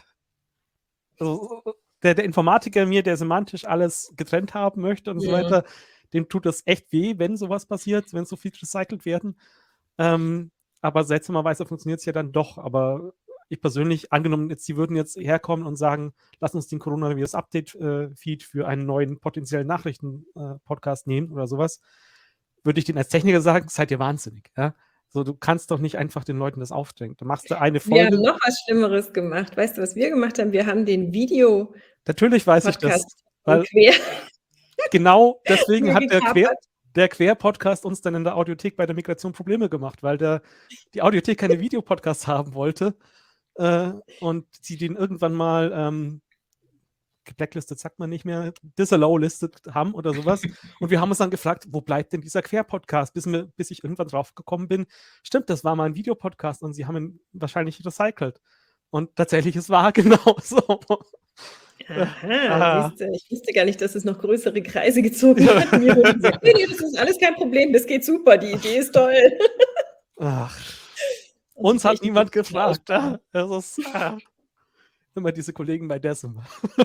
S1: also der Informatiker mir, der semantisch alles getrennt haben möchte und so weiter, dem tut das echt weh, wenn sowas passiert, wenn so viel recycelt werden. Aber seltsamerweise funktioniert es ja dann doch. Aber ich persönlich, angenommen, sie würden jetzt herkommen und sagen, lass uns den Coronavirus-Update-Feed für einen neuen potenziellen Nachrichten-Podcast nehmen oder sowas, würde ich denen als Techniker sagen, seid ihr wahnsinnig. Ja? So, du kannst doch nicht einfach den Leuten das aufdrängen. Du machst da eine Folge.
S2: Wir haben noch was Schlimmeres gemacht. Weißt du, was wir gemacht haben? Wir haben den Video
S1: Natürlich weiß ich das.
S2: Weil
S1: genau deswegen
S2: Mir
S1: hat
S2: gekapert.
S1: der Quer-Podcast uns dann in der Audiothek bei der Migration Probleme gemacht, weil die Audiothek keine Videopodcasts haben wollte und sie den irgendwann mal geblacklistet, sagt man nicht mehr, disallow-listet haben oder sowas. Und wir haben uns dann gefragt, wo bleibt denn dieser Quer-Podcast, bis ich irgendwann drauf gekommen bin. Stimmt, das war mal ein Videopodcast und sie haben ihn wahrscheinlich recycelt. Und tatsächlich, es war genau so.
S2: Aha, siehst du, ich wusste gar nicht, dass es noch größere Kreise gezogen hat. Mir wurde gesagt, nee, das ist alles kein Problem, das geht super, die Idee ist toll.
S1: Ach,
S2: Und
S1: uns
S2: die
S1: hat
S2: Technik
S1: niemand
S2: ist genau
S1: gefragt. Das ist immer diese Kollegen bei Decim.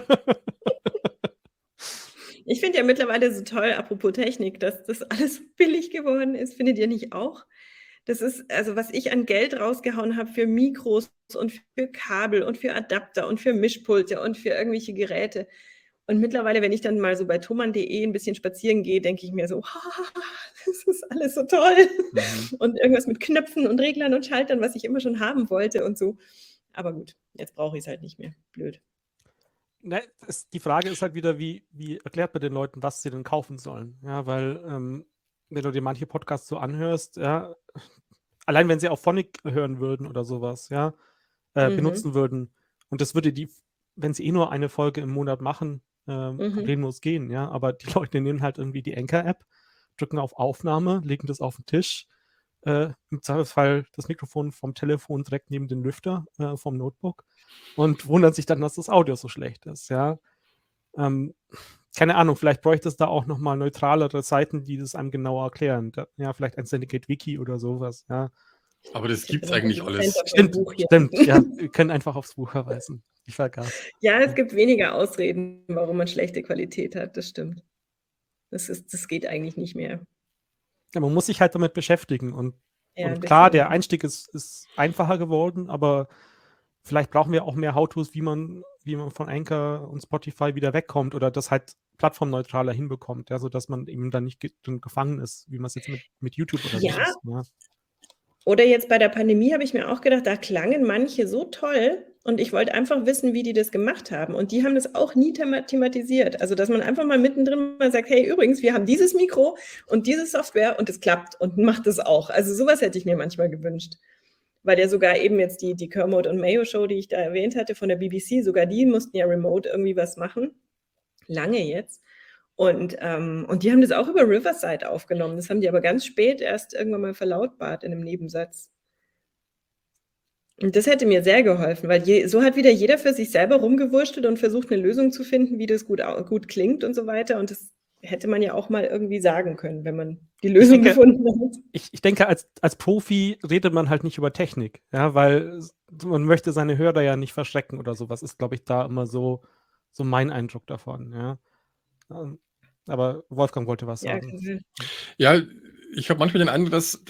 S2: Ich finde ja mittlerweile so toll, apropos Technik, dass das alles billig geworden ist. Findet ihr nicht auch? Das ist, also was ich an Geld rausgehauen habe für Mikros und für Kabel und für Adapter und für Mischpulte und für irgendwelche Geräte. Und mittlerweile, wenn ich dann mal so bei thomann.de ein bisschen spazieren gehe, denke ich mir so, das ist alles so toll. Und irgendwas mit Knöpfen und Reglern und Schaltern, was ich immer schon haben wollte und so. Aber gut, jetzt brauche ich es halt nicht mehr. Blöd.
S1: Ne, die Frage ist halt wieder, wie erklärt man den Leuten, was sie denn kaufen sollen? Ja, weil, wenn du dir manche Podcasts so anhörst, ja, allein wenn sie auf Phonic hören würden oder sowas, ja, benutzen würden, und das würde wenn sie nur eine Folge im Monat machen, problemlos gehen, ja, aber die Leute nehmen halt irgendwie die Anchor-App, drücken auf Aufnahme, legen das auf den Tisch, im Zweifelsfall das Mikrofon vom Telefon direkt neben den Lüfter vom Notebook und wundern sich dann, dass das Audio so schlecht ist, ja. Keine Ahnung, vielleicht bräuchte es da auch nochmal neutralere Seiten, die das einem genauer erklären. Ja, vielleicht ein Syndicate-Wiki oder sowas, ja.
S4: Aber das gibt's eigentlich alles.
S1: Stimmt, ja, wir können einfach aufs Buch verweisen. Ich vergaß.
S2: Ja, es gibt weniger Ausreden, warum man schlechte Qualität hat, das stimmt. Das geht eigentlich nicht mehr.
S1: Ja, man muss sich halt damit beschäftigen und
S2: Ja,
S1: klar, der Einstieg ist einfacher geworden, aber vielleicht brauchen wir auch mehr How-Tos, wie man von Anchor und Spotify wieder wegkommt oder das halt plattformneutraler hinbekommt, ja, sodass man eben dann nicht gefangen ist, wie man es jetzt mit YouTube oder so
S2: Ja.
S1: ist. Ja.
S2: Oder jetzt bei der Pandemie habe ich mir auch gedacht, da klangen manche so toll und ich wollte einfach wissen, wie die das gemacht haben. Und die haben das auch nie thematisiert. Also, dass man einfach mal mittendrin mal sagt, hey, übrigens, wir haben dieses Mikro und diese Software und es klappt und macht es auch. Also sowas hätte ich mir manchmal gewünscht. Weil ja sogar eben jetzt die Kermode und Mayo Show, die ich da erwähnt hatte von der BBC, sogar die mussten ja remote irgendwie was machen. Lange jetzt. Und die haben das auch über Riverside aufgenommen. Das haben die aber ganz spät erst irgendwann mal verlautbart in einem Nebensatz. Und das hätte mir sehr geholfen, weil so hat wieder jeder für sich selber rumgewurschtelt und versucht, eine Lösung zu finden, wie das gut klingt und so weiter. Und das hätte man ja auch mal irgendwie sagen können, wenn man die Lösung gefunden hat.
S1: Ich denke, als Profi redet man halt nicht über Technik, ja, weil man möchte seine Hörer ja nicht verschrecken oder sowas. Ist, glaube ich, da immer so mein Eindruck davon, ja. Aber Wolfgang wollte was sagen.
S4: Ja, ich habe manchmal den Eindruck, dass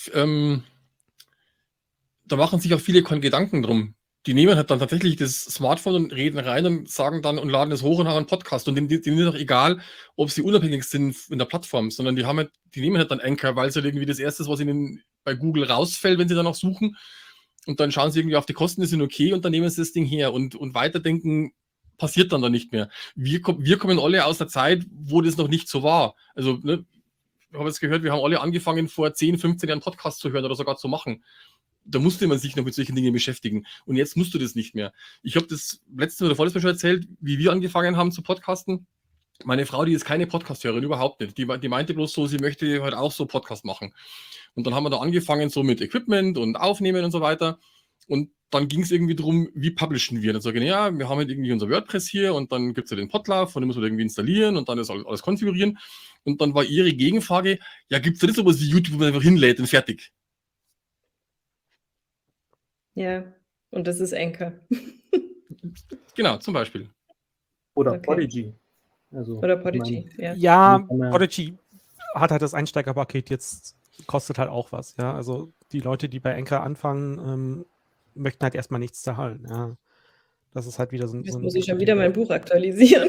S4: da machen sich auch viele Gedanken drum. Die nehmen halt dann tatsächlich das Smartphone und reden rein und sagen dann und laden es hoch und haben einen Podcast. Und denen ist doch egal, ob sie unabhängig sind in der Plattform, sondern die nehmen halt dann Anchor, weil es halt irgendwie das Erste ist, was ihnen bei Google rausfällt, wenn sie danach suchen. Und dann schauen sie irgendwie auf die Kosten, die sind okay, und dann nehmen sie das Ding her. Und weiterdenken passiert dann nicht mehr. Wir kommen alle aus der Zeit, wo das noch nicht so war. Also, ne, ich habe jetzt gehört, wir haben alle angefangen, vor 10, 15 Jahren Podcast zu hören oder sogar zu machen. Da musste man sich noch mit solchen Dingen beschäftigen. Und jetzt musst du das nicht mehr. Ich habe das letzte oder vorletzte Mal schon erzählt, wie wir angefangen haben zu podcasten. Meine Frau, die ist keine Podcast-Hörerin, überhaupt nicht. Die meinte bloß so, sie möchte halt auch so Podcast machen. Und dann haben wir da angefangen, so mit Equipment und Aufnehmen und so weiter. Und dann ging es irgendwie darum, wie publishen wir. Dann sagen wir, ja, wir haben halt irgendwie unser WordPress hier und dann gibt es ja den Podlove, von dem müssen wir irgendwie installieren und dann ist alles konfigurieren. Und dann war ihre Gegenfrage, ja, gibt es da nicht sowas wie YouTube, wo man einfach hinlädt und fertig?
S2: Ja, und das ist Anchor.
S4: Genau, zum Beispiel.
S3: Oder
S2: Okay.
S3: Podigy. Also,
S2: Oder Podigy, ja.
S1: Ja,
S3: kann man-
S1: Podigy hat halt das Einsteigerpaket jetzt, kostet halt auch was, ja. Also die Leute, die bei Anchor anfangen, möchten halt erstmal nichts zahlen, ja. Das ist halt wieder so
S2: Jetzt
S1: ein.
S2: muss ich schon wieder mein Buch aktualisieren.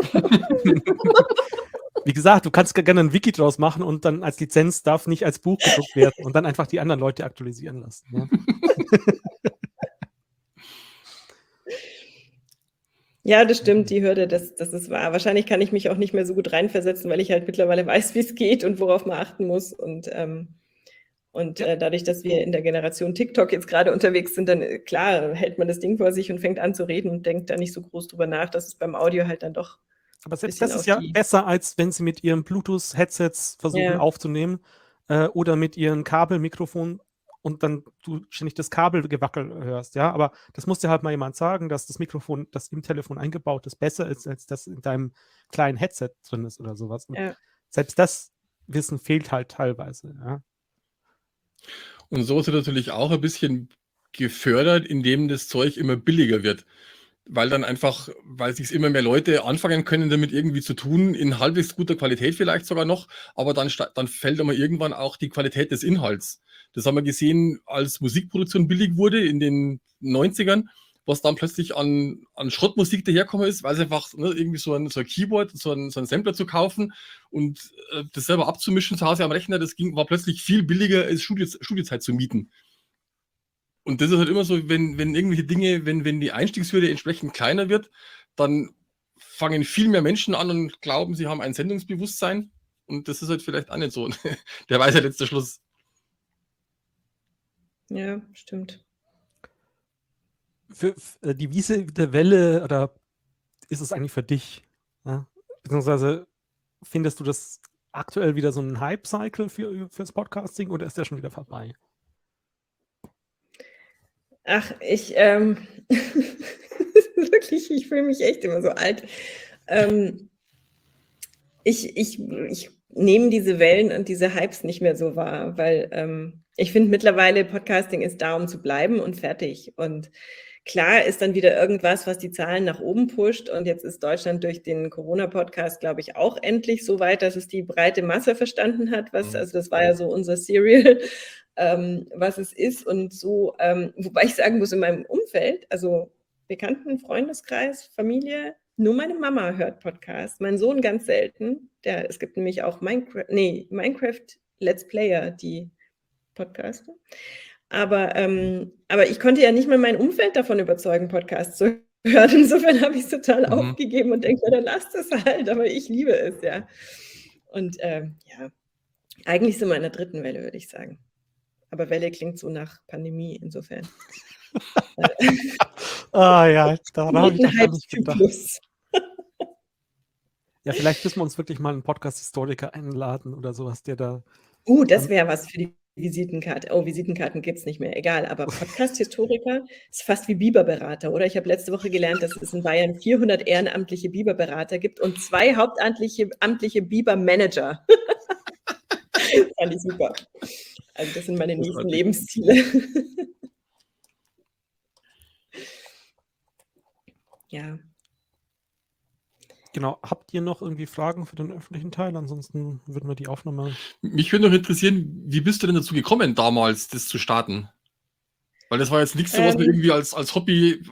S1: Wie gesagt, du kannst gerne ein Wiki draus machen und dann als Lizenz darf nicht als Buch gedruckt werden und dann einfach die anderen Leute aktualisieren lassen. Ja,
S2: Ja, das stimmt, die Hürde, das ist wahr. Wahrscheinlich kann ich mich auch nicht mehr so gut reinversetzen, weil ich halt mittlerweile weiß, wie es geht und worauf man achten muss. Und dadurch, dass wir in der Generation TikTok jetzt gerade unterwegs sind, dann klar hält man das Ding vor sich und fängt an zu reden und denkt da nicht so groß drüber nach, dass es beim Audio halt dann doch
S1: Aber selbst
S2: bisschen
S1: das ist
S2: auf
S1: ja
S2: die-
S1: besser, als wenn sie mit ihren Bluetooth-Headsets versuchen
S2: Ja.
S1: aufzunehmen oder mit ihren Kabelmikrofon und dann du ständig das Kabelgewackel hörst, ja. Aber das muss dir halt mal jemand sagen, dass das Mikrofon, das im Telefon eingebaut ist, besser ist, als das in deinem kleinen Headset drin ist oder sowas. Und
S2: Ja.
S1: selbst das Wissen fehlt halt teilweise, ja.
S4: Und so ist es natürlich auch ein bisschen gefördert, indem das Zeug immer billiger wird. Weil dann einfach, weil sich immer mehr Leute anfangen können, damit irgendwie zu tun, in halbwegs guter Qualität vielleicht sogar noch, aber dann fällt aber irgendwann auch die Qualität des Inhalts. Das haben wir gesehen, als Musikproduktion billig wurde in den 90ern, was dann plötzlich an Schrottmusik daherkommen ist, weil es einfach irgendwie so ein Keyboard, so ein Sampler zu kaufen und das selber abzumischen zu Hause am Rechner, war plötzlich viel billiger, als Studiozeit zu mieten. Und das ist halt immer so, wenn irgendwelche Dinge, wenn die Einstiegshürde entsprechend kleiner wird, dann fangen viel mehr Menschen an und glauben, sie haben ein Sendungsbewusstsein. Und das ist halt vielleicht auch nicht so der weise letzte Schluss.
S2: Ja, stimmt.
S1: Für die Wiese der Welle, oder ist es eigentlich für dich? Ja? Beziehungsweise findest du das aktuell wieder so ein Hype-Cycle fürs Podcasting oder ist der schon wieder vorbei?
S2: Ach, wirklich, ich fühle mich echt immer so alt. Ich nehme diese Wellen und diese Hypes nicht mehr so wahr, weil ich finde mittlerweile, Podcasting ist da, um zu bleiben und fertig. Und klar ist dann wieder irgendwas, was die Zahlen nach oben pusht. Und jetzt ist Deutschland durch den Corona-Podcast, glaube ich, auch endlich so weit, dass es die breite Masse verstanden hat. Also das war ja so unser Serial, was es ist. Und so, wobei ich sagen muss, in meinem Umfeld, also Bekannten, Freundeskreis, Familie, nur meine Mama hört Podcasts, mein Sohn ganz selten. Es gibt nämlich auch Minecraft Let's Player, die Podcaster. Aber ich konnte ja nicht mal mein Umfeld davon überzeugen, Podcasts zu hören. Insofern habe ich es total aufgegeben und denke mir, dann lasst es halt, aber ich liebe es, ja. Und ja, eigentlich sind wir in der dritten Welle, würde ich sagen. Aber Welle klingt so nach Pandemie, insofern.
S1: Ja, da habe ich doch gar nicht gedacht.
S2: Hype-Zyklus.
S1: Ja, vielleicht müssen wir uns wirklich mal einen Podcast-Historiker einladen oder sowas, der da.
S2: Das wäre was für die Visitenkarte. Oh, Visitenkarten gibt es nicht mehr, egal. Aber Podcast-Historiker ist fast wie Biberberater, oder? Ich habe letzte Woche gelernt, dass es in Bayern 400 ehrenamtliche Biberberater gibt und 2 hauptamtliche Bibermanager. Fand ich super. Also das sind meine nächsten Lebensziele. Ja.
S1: Genau. Habt ihr noch irgendwie Fragen für den öffentlichen Teil? Ansonsten würden wir die Aufnahme.
S4: Mich würde noch interessieren, wie bist du denn dazu gekommen, damals das zu starten? Weil das war jetzt nichts, so was man irgendwie als Hobby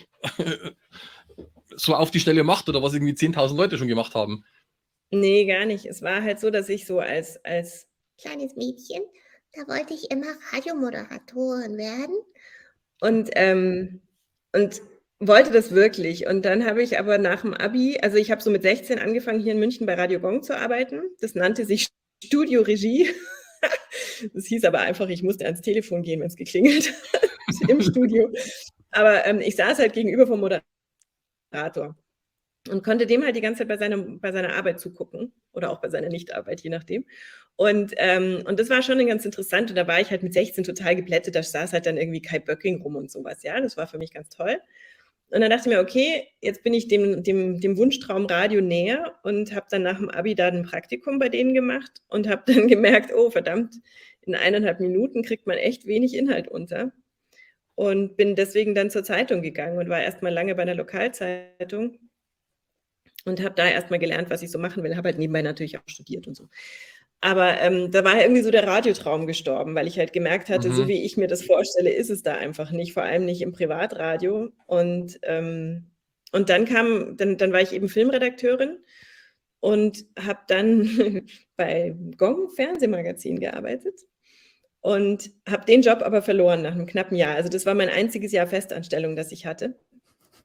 S4: so auf die Stelle macht oder was irgendwie 10.000 Leute schon gemacht haben.
S2: Nee, gar nicht. Es war halt so, dass ich so als kleines Mädchen, da wollte ich immer Radiomoderatorin werden und wollte das wirklich. Und dann habe ich aber nach dem Abi, also ich habe so mit 16 angefangen, hier in München bei Radio Gong zu arbeiten. Das nannte sich Studioregie. Das hieß aber einfach, ich musste ans Telefon gehen, wenn es geklingelt hat im Studio. Aber ich saß halt gegenüber vom Moderator und konnte dem halt die ganze Zeit bei seiner Arbeit zugucken oder auch bei seiner Nichtarbeit, je nachdem. Und das war schon ganz interessant. Und da war ich halt mit 16 total geplättet. Da saß halt dann irgendwie Kai Böcking rum und sowas. Ja, das war für mich ganz toll. Und dann dachte ich mir, okay, jetzt bin ich dem Wunschtraum Radio näher und habe dann nach dem Abi da ein Praktikum bei denen gemacht und habe dann gemerkt, oh verdammt, in 1,5 Minuten kriegt man echt wenig Inhalt unter. Und bin deswegen dann zur Zeitung gegangen und war erstmal lange bei einer Lokalzeitung und habe da erstmal gelernt, was ich so machen will. Habe halt nebenbei natürlich auch studiert und so. Aber da war irgendwie so der Radiotraum gestorben, weil ich halt gemerkt hatte, so wie ich mir das vorstelle, ist es da einfach nicht, vor allem nicht im Privatradio. Und dann war ich eben Filmredakteurin und habe dann bei Gong Fernsehmagazin gearbeitet und habe den Job aber verloren nach einem knappen Jahr. Also das war mein einziges Jahr Festanstellung, das ich hatte.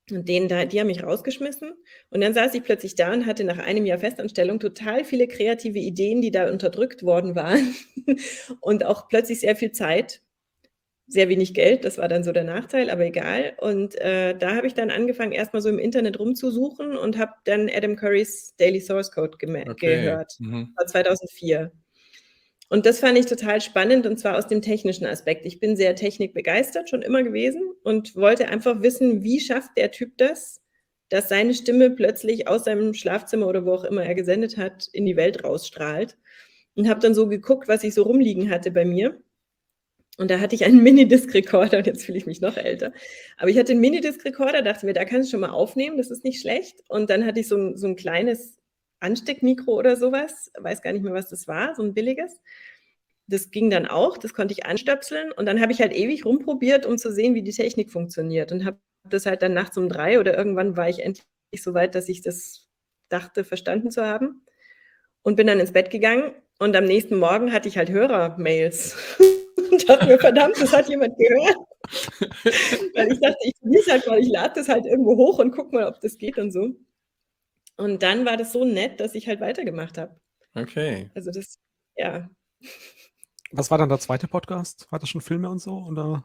S2: Und die haben mich rausgeschmissen. Und dann saß ich plötzlich da und hatte nach einem Jahr Festanstellung total viele kreative Ideen, die da unterdrückt worden waren. Und auch plötzlich sehr viel Zeit, sehr wenig Geld. Das war dann so der Nachteil, aber egal. Und da habe ich dann angefangen, erstmal so im Internet rumzusuchen und habe dann Adam Currys Daily Source Code gehört.
S4: Mhm.
S2: Das war 2004. Und das fand ich total spannend, und zwar aus dem technischen Aspekt. Ich bin sehr technikbegeistert, schon immer gewesen, und wollte einfach wissen, wie schafft der Typ das, dass seine Stimme plötzlich aus seinem Schlafzimmer oder wo auch immer er gesendet hat, in die Welt rausstrahlt. Und habe dann so geguckt, was ich so rumliegen hatte bei mir. Und da hatte ich einen Minidisc-Recorder, und jetzt fühle ich mich noch älter. Aber ich hatte einen Minidisc-Recorder, dachte mir, da kannst du schon mal aufnehmen, das ist nicht schlecht. Und dann hatte ich so ein kleines Ansteckmikro oder sowas, weiß gar nicht mehr, was das war, so ein billiges. Das ging dann auch, das konnte ich anstöpseln, und dann habe ich halt ewig rumprobiert, um zu sehen, wie die Technik funktioniert, und habe das halt dann nachts um 3 oder irgendwann war ich endlich so weit, dass ich das dachte, verstanden zu haben, und bin dann ins Bett gegangen, und am nächsten Morgen hatte ich halt Hörermails und dachte mir, verdammt, das hat jemand gehört. Weil ich dachte, ich probiere es halt mal, ich lade das halt irgendwo hoch und guck mal, ob das geht und so. Und dann war das so nett, dass ich halt weitergemacht habe.
S4: Okay.
S2: Also das, ja.
S1: Was war dann der zweite Podcast? War das schon Filme und so? Oder?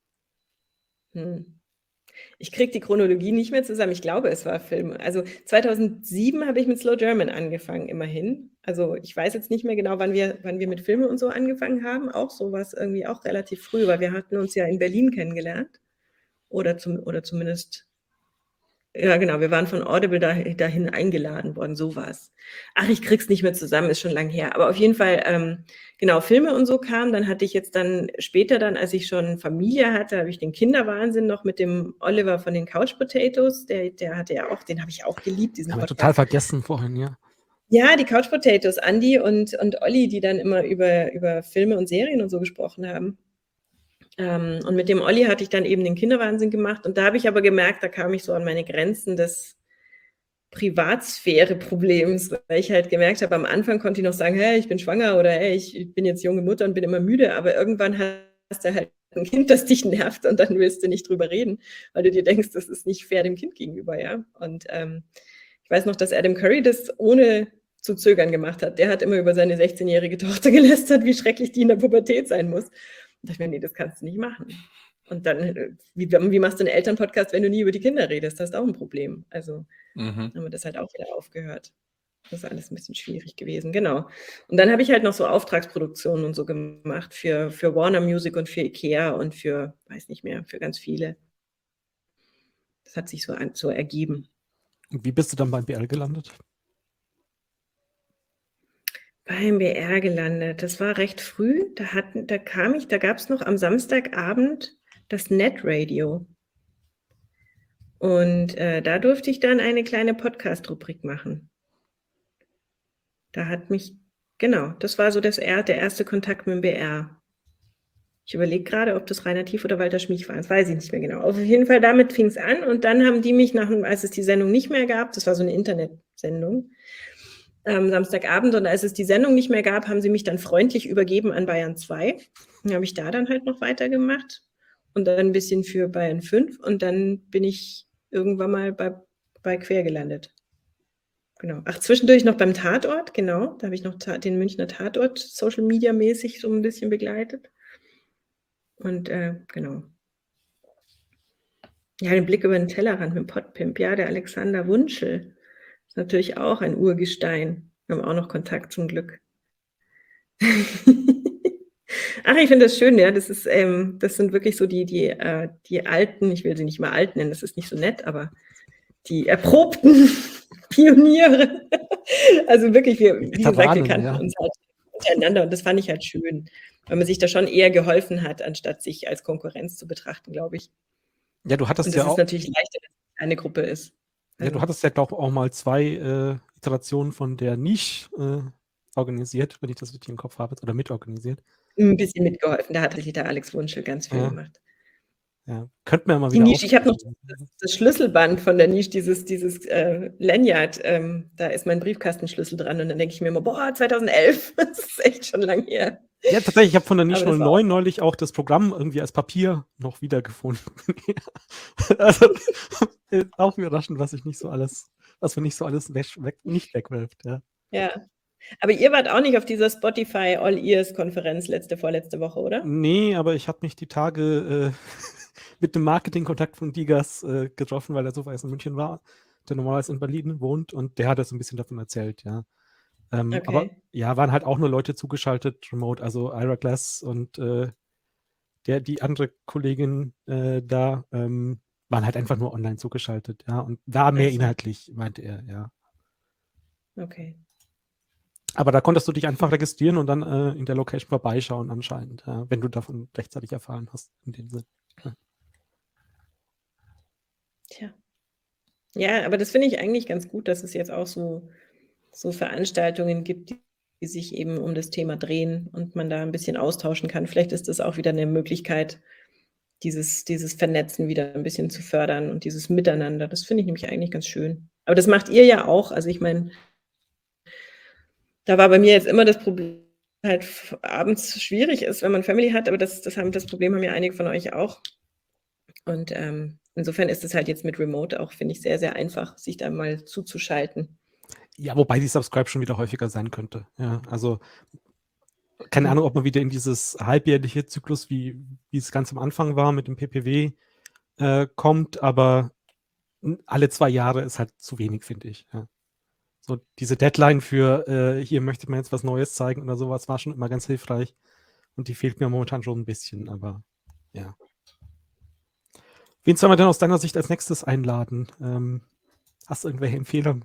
S2: Ich kriege die Chronologie nicht mehr zusammen. Ich glaube, es war Film. Also 2007 habe ich mit Slow German angefangen, immerhin. Also ich weiß jetzt nicht mehr genau, wann wir mit Filmen und so angefangen haben. Auch sowas irgendwie auch relativ früh, weil wir hatten uns ja in Berlin kennengelernt. Oder zumindest, ja genau, wir waren von Audible dahin eingeladen worden, sowas. Ach, ich krieg's nicht mehr zusammen, ist schon lang her. Aber auf jeden Fall, genau, Filme und so kamen. Dann hatte ich jetzt dann später, als ich schon Familie hatte, habe ich den Kinderwahnsinn noch mit dem Oliver von den Couch Potatoes. Der hatte ja auch, den habe ich auch geliebt, diesen
S1: Haben wir
S2: Podcast.
S1: total vergessen vorhin, ja.
S2: Ja, die Couch Potatoes, Andi und Olli, die dann immer über Filme und Serien und so gesprochen haben. Und mit dem Olli hatte ich dann eben den Kinderwahnsinn gemacht, und da habe ich aber gemerkt, da kam ich so an meine Grenzen des Privatsphäre-Problems, weil ich halt gemerkt habe, am Anfang konnte ich noch sagen, hey, ich bin schwanger, oder hey, ich bin jetzt junge Mutter und bin immer müde, aber irgendwann hast du halt ein Kind, das dich nervt, und dann willst du nicht drüber reden, weil du dir denkst, das ist nicht fair dem Kind gegenüber, ja. Und ich weiß noch, dass Adam Curry das ohne zu zögern gemacht hat. Der hat immer über seine 16-jährige Tochter gelästert, wie schrecklich die in der Pubertät sein muss. Und da dachte ich mir, nee, das kannst du nicht machen. Und dann, wie machst du einen Elternpodcast, wenn du nie über die Kinder redest? Das ist auch ein Problem. Also haben wir das halt auch wieder aufgehört. Das ist alles ein bisschen schwierig gewesen, genau. Und dann habe ich halt noch so Auftragsproduktionen und so gemacht für Warner Music und für Ikea und für, weiß nicht mehr, für ganz viele. Das hat sich so ergeben.
S1: Und wie bist du dann beim BR gelandet?
S2: Beim BR gelandet. Das war recht früh. Da gab es noch am Samstagabend das Netradio. Und da durfte ich dann eine kleine Podcast-Rubrik machen. Genau, das war so der erste Kontakt mit dem BR. Ich überlege gerade, ob das Rainer Thief oder Walter Schmiech war. Das weiß ich nicht mehr genau. Auf jeden Fall, damit fing es an. Und dann haben die mich als es die Sendung nicht mehr gab, das war so eine Internetsendung, Samstagabend, und als es die Sendung nicht mehr gab, haben sie mich dann freundlich übergeben an Bayern 2. Dann habe ich da dann halt noch weitergemacht und dann ein bisschen für Bayern 5, und dann bin ich irgendwann mal bei Quer gelandet. Genau. Ach, zwischendurch noch beim Tatort, genau. Da habe ich noch den Münchner Tatort Social Media mäßig so ein bisschen begleitet. Und genau. Ja, den Blick über den Tellerrand mit dem Podpimp, ja, der Alexander Wunschel. Ist natürlich auch ein Urgestein. Wir haben auch noch Kontakt zum Glück. Ach, ich finde das schön, ja. Das sind wirklich so die alten, ich will sie nicht mal alt nennen, das ist nicht so nett, aber die erprobten Pioniere. Also wirklich, wie gesagt, wir kannten uns halt untereinander, und das fand ich halt schön, weil man sich da schon eher geholfen hat, anstatt sich als Konkurrenz zu betrachten, glaube ich.
S1: Ja, du hattest
S2: und das ist natürlich leichter, wenn es eine Gruppe ist.
S1: Ja, du hattest ja, glaube ich, auch mal 2 Iterationen von der Niche organisiert, wenn ich das richtig im Kopf habe, oder mitorganisiert.
S2: Ein bisschen mitgeholfen, da hat der Alex Wunschel ganz viel gemacht.
S1: Ja, könnten wir mal
S2: die
S1: wieder
S2: Niche, ich habe noch das Schlüsselband von der Niche, dieses Lanyard, da ist mein Briefkastenschlüssel dran, und dann denke ich mir immer, boah, 2011, das ist echt schon lang her.
S1: Ja, tatsächlich, ich habe von der
S2: Aber
S1: National
S2: das war
S1: 9 neulich auch das Programm irgendwie als Papier noch wiedergefunden. Also, auch überraschend, was wir nicht so alles nicht wegwirft, ja.
S2: ja. Aber ihr wart auch nicht auf dieser Spotify All-Ears-Konferenz vorletzte Woche, oder?
S1: Nee, aber ich habe mich die Tage mit dem Marketingkontakt von Digas getroffen, weil er so in München war, der normalerweise in Berlin wohnt, und der hat das ein bisschen davon erzählt, ja. Aber
S2: Okay.
S1: ja, waren halt auch nur Leute zugeschaltet, remote, also Ira Glass und die andere Kollegin da waren halt einfach nur online zugeschaltet, ja, und war mehr
S2: Ach so.
S1: inhaltlich, meinte er, ja.
S2: Okay.
S1: Aber da konntest du dich einfach registrieren und dann in der Location vorbeischauen anscheinend, ja, wenn du davon rechtzeitig erfahren hast, in dem Sinn. Ja.
S2: Tja. Ja, aber das finde ich eigentlich ganz gut, dass es jetzt auch so Veranstaltungen gibt, die sich eben um das Thema drehen und man da ein bisschen austauschen kann. Vielleicht ist das auch wieder eine Möglichkeit, dieses Vernetzen wieder ein bisschen zu fördern und dieses Miteinander. Das finde ich nämlich eigentlich ganz schön. Aber das macht ihr ja auch. Also ich meine, da war bei mir jetzt immer das Problem, halt abends schwierig ist, wenn man Family hat, aber das Problem haben ja einige von euch auch. Und insofern ist es halt jetzt mit Remote auch, finde ich, sehr, sehr einfach, sich da mal zuzuschalten.
S1: Ja, wobei die Subscribe wieder häufiger sein könnte. Ja, also keine Ahnung, ob man wieder in dieses halbjährliche Zyklus, wie es ganz am Anfang war mit dem PPW, kommt, aber alle 2 Jahre ist halt zu wenig, finde ich. Ja. So diese Deadline für hier möchte man jetzt was Neues zeigen oder sowas war schon immer ganz hilfreich, und die fehlt mir momentan schon ein bisschen, aber ja. Wen soll man denn aus deiner Sicht als nächstes einladen? Hast du irgendwelche Empfehlungen?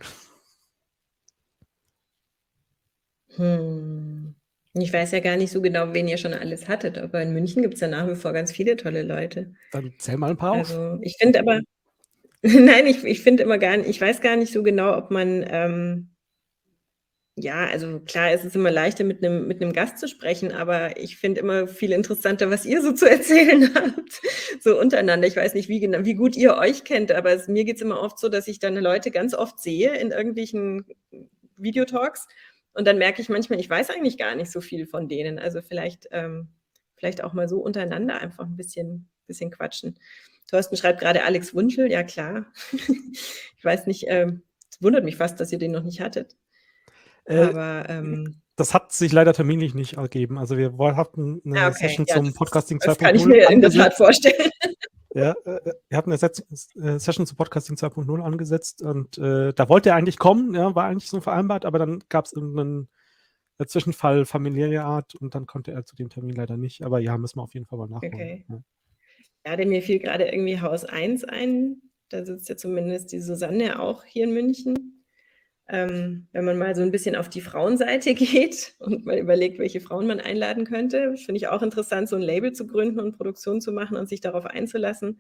S2: Ich weiß ja gar nicht so genau, wen ihr schon alles hattet, aber in München gibt es ja nach wie vor ganz viele tolle Leute.
S1: Dann zähl mal ein paar auf.
S2: Also ich finde aber, nein, ich finde immer gar nicht, ich weiß gar nicht so genau, ob man, ja, also klar, es ist immer leichter mit einem Gast zu sprechen, aber ich finde immer viel interessanter, was ihr so zu erzählen habt, so untereinander. Ich weiß nicht, wie gut ihr euch kennt, aber mir geht es immer oft so, dass ich dann Leute ganz oft sehe in irgendwelchen Videotalks und dann merke ich manchmal, ich weiß eigentlich gar nicht so viel von denen. Also vielleicht auch mal so untereinander einfach ein bisschen quatschen. Thorsten schreibt gerade Alex Wunschel, ja klar. Ich weiß nicht, es wundert mich fast, dass ihr den noch nicht hattet. Aber
S1: das hat sich leider terminlich nicht ergeben. Also wir hatten eine Session zum Podcasting 2.0
S2: das kann ich mir in der Tat vorstellen.
S1: Ja, wir hatten eine Session zu Podcasting 2.0 angesetzt, und da wollte er eigentlich kommen, ja, war eigentlich so vereinbart, aber dann gab es irgendeinen Zwischenfall familiärer Art, und dann konnte er zu dem Termin leider nicht. Aber ja, müssen wir auf jeden Fall mal nachholen.
S2: Okay.
S1: Ja.
S2: Mir fiel gerade irgendwie Haus 1 ein. Da sitzt ja zumindest die Susanne auch hier in München. Wenn man mal so ein bisschen auf die Frauenseite geht und mal überlegt, welche Frauen man einladen könnte, finde ich auch interessant, so ein Label zu gründen und Produktion zu machen und sich darauf einzulassen.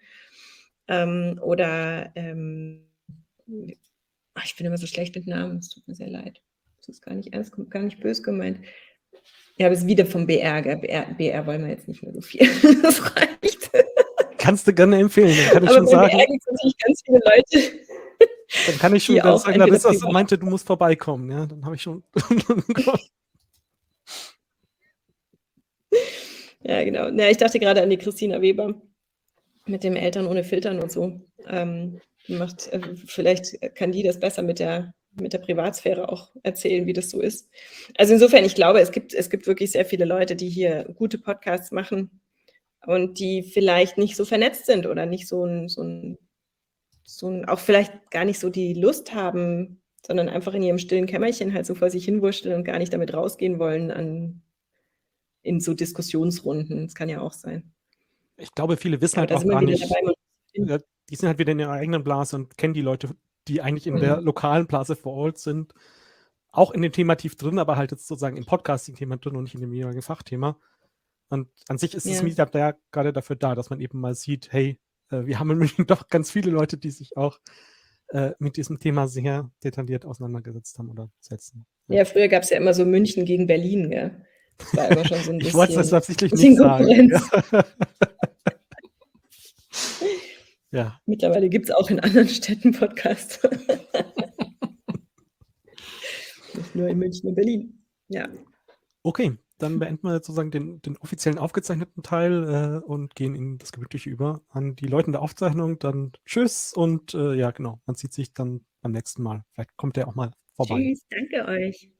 S2: Ich bin immer so schlecht mit Namen, es tut mir sehr leid. Das ist gar nicht böse gemeint. Ja, aber es ist wieder vom BR, gell? BR wollen wir jetzt nicht mehr so viel. Das reicht.
S1: Kannst du gerne empfehlen, dann kann ich
S2: aber
S1: schon sagen.
S2: BR gibt es natürlich ganz viele Leute.
S1: Dann kann ich schon sagen, Larissa meinte, du musst vorbeikommen. Ja, dann habe ich schon.
S2: Ja, genau. Ja, ich dachte gerade an die Christina Weber mit dem Eltern ohne Filtern und so. Vielleicht kann die das besser mit der Privatsphäre auch erzählen, wie das so ist. Also insofern, ich glaube, es gibt wirklich sehr viele Leute, die hier gute Podcasts machen und die vielleicht nicht so vernetzt sind oder nicht auch vielleicht gar nicht so die Lust haben, sondern einfach in ihrem stillen Kämmerchen halt so vor sich hinwurschteln und gar nicht damit rausgehen wollen in so Diskussionsrunden. Das kann ja auch sein.
S1: Ich glaube, viele wissen halt auch gar nicht. Die sind halt wieder in ihrer eigenen Blase und kennen die Leute, die eigentlich in der lokalen Blase vor Ort sind. Auch in dem Thema tief drin, aber halt jetzt sozusagen im Podcasting-Thema drin und nicht in dem jeweiligen Fachthema. Und an sich ist das Meetup ja gerade dafür da, dass man eben mal sieht, hey, wir haben in München doch ganz viele Leute, die sich auch mit diesem Thema sehr detailliert auseinandergesetzt haben oder setzen.
S2: Ja, früher gab es ja immer so München gegen Berlin, gell? Das war immer schon so ein bisschen.
S1: Ich wollte es absichtlich nicht sagen. Ja.
S2: Mittlerweile gibt es auch in anderen Städten Podcasts. Nicht nur in München und Berlin. Ja.
S1: Okay, dann beenden wir sozusagen den offiziellen aufgezeichneten Teil und gehen in das Gemütliche über. An die Leute in der Aufzeichnung dann tschüss und ja, genau, man sieht sich dann beim nächsten Mal. Vielleicht kommt der auch mal vorbei.
S2: Tschüss, danke euch.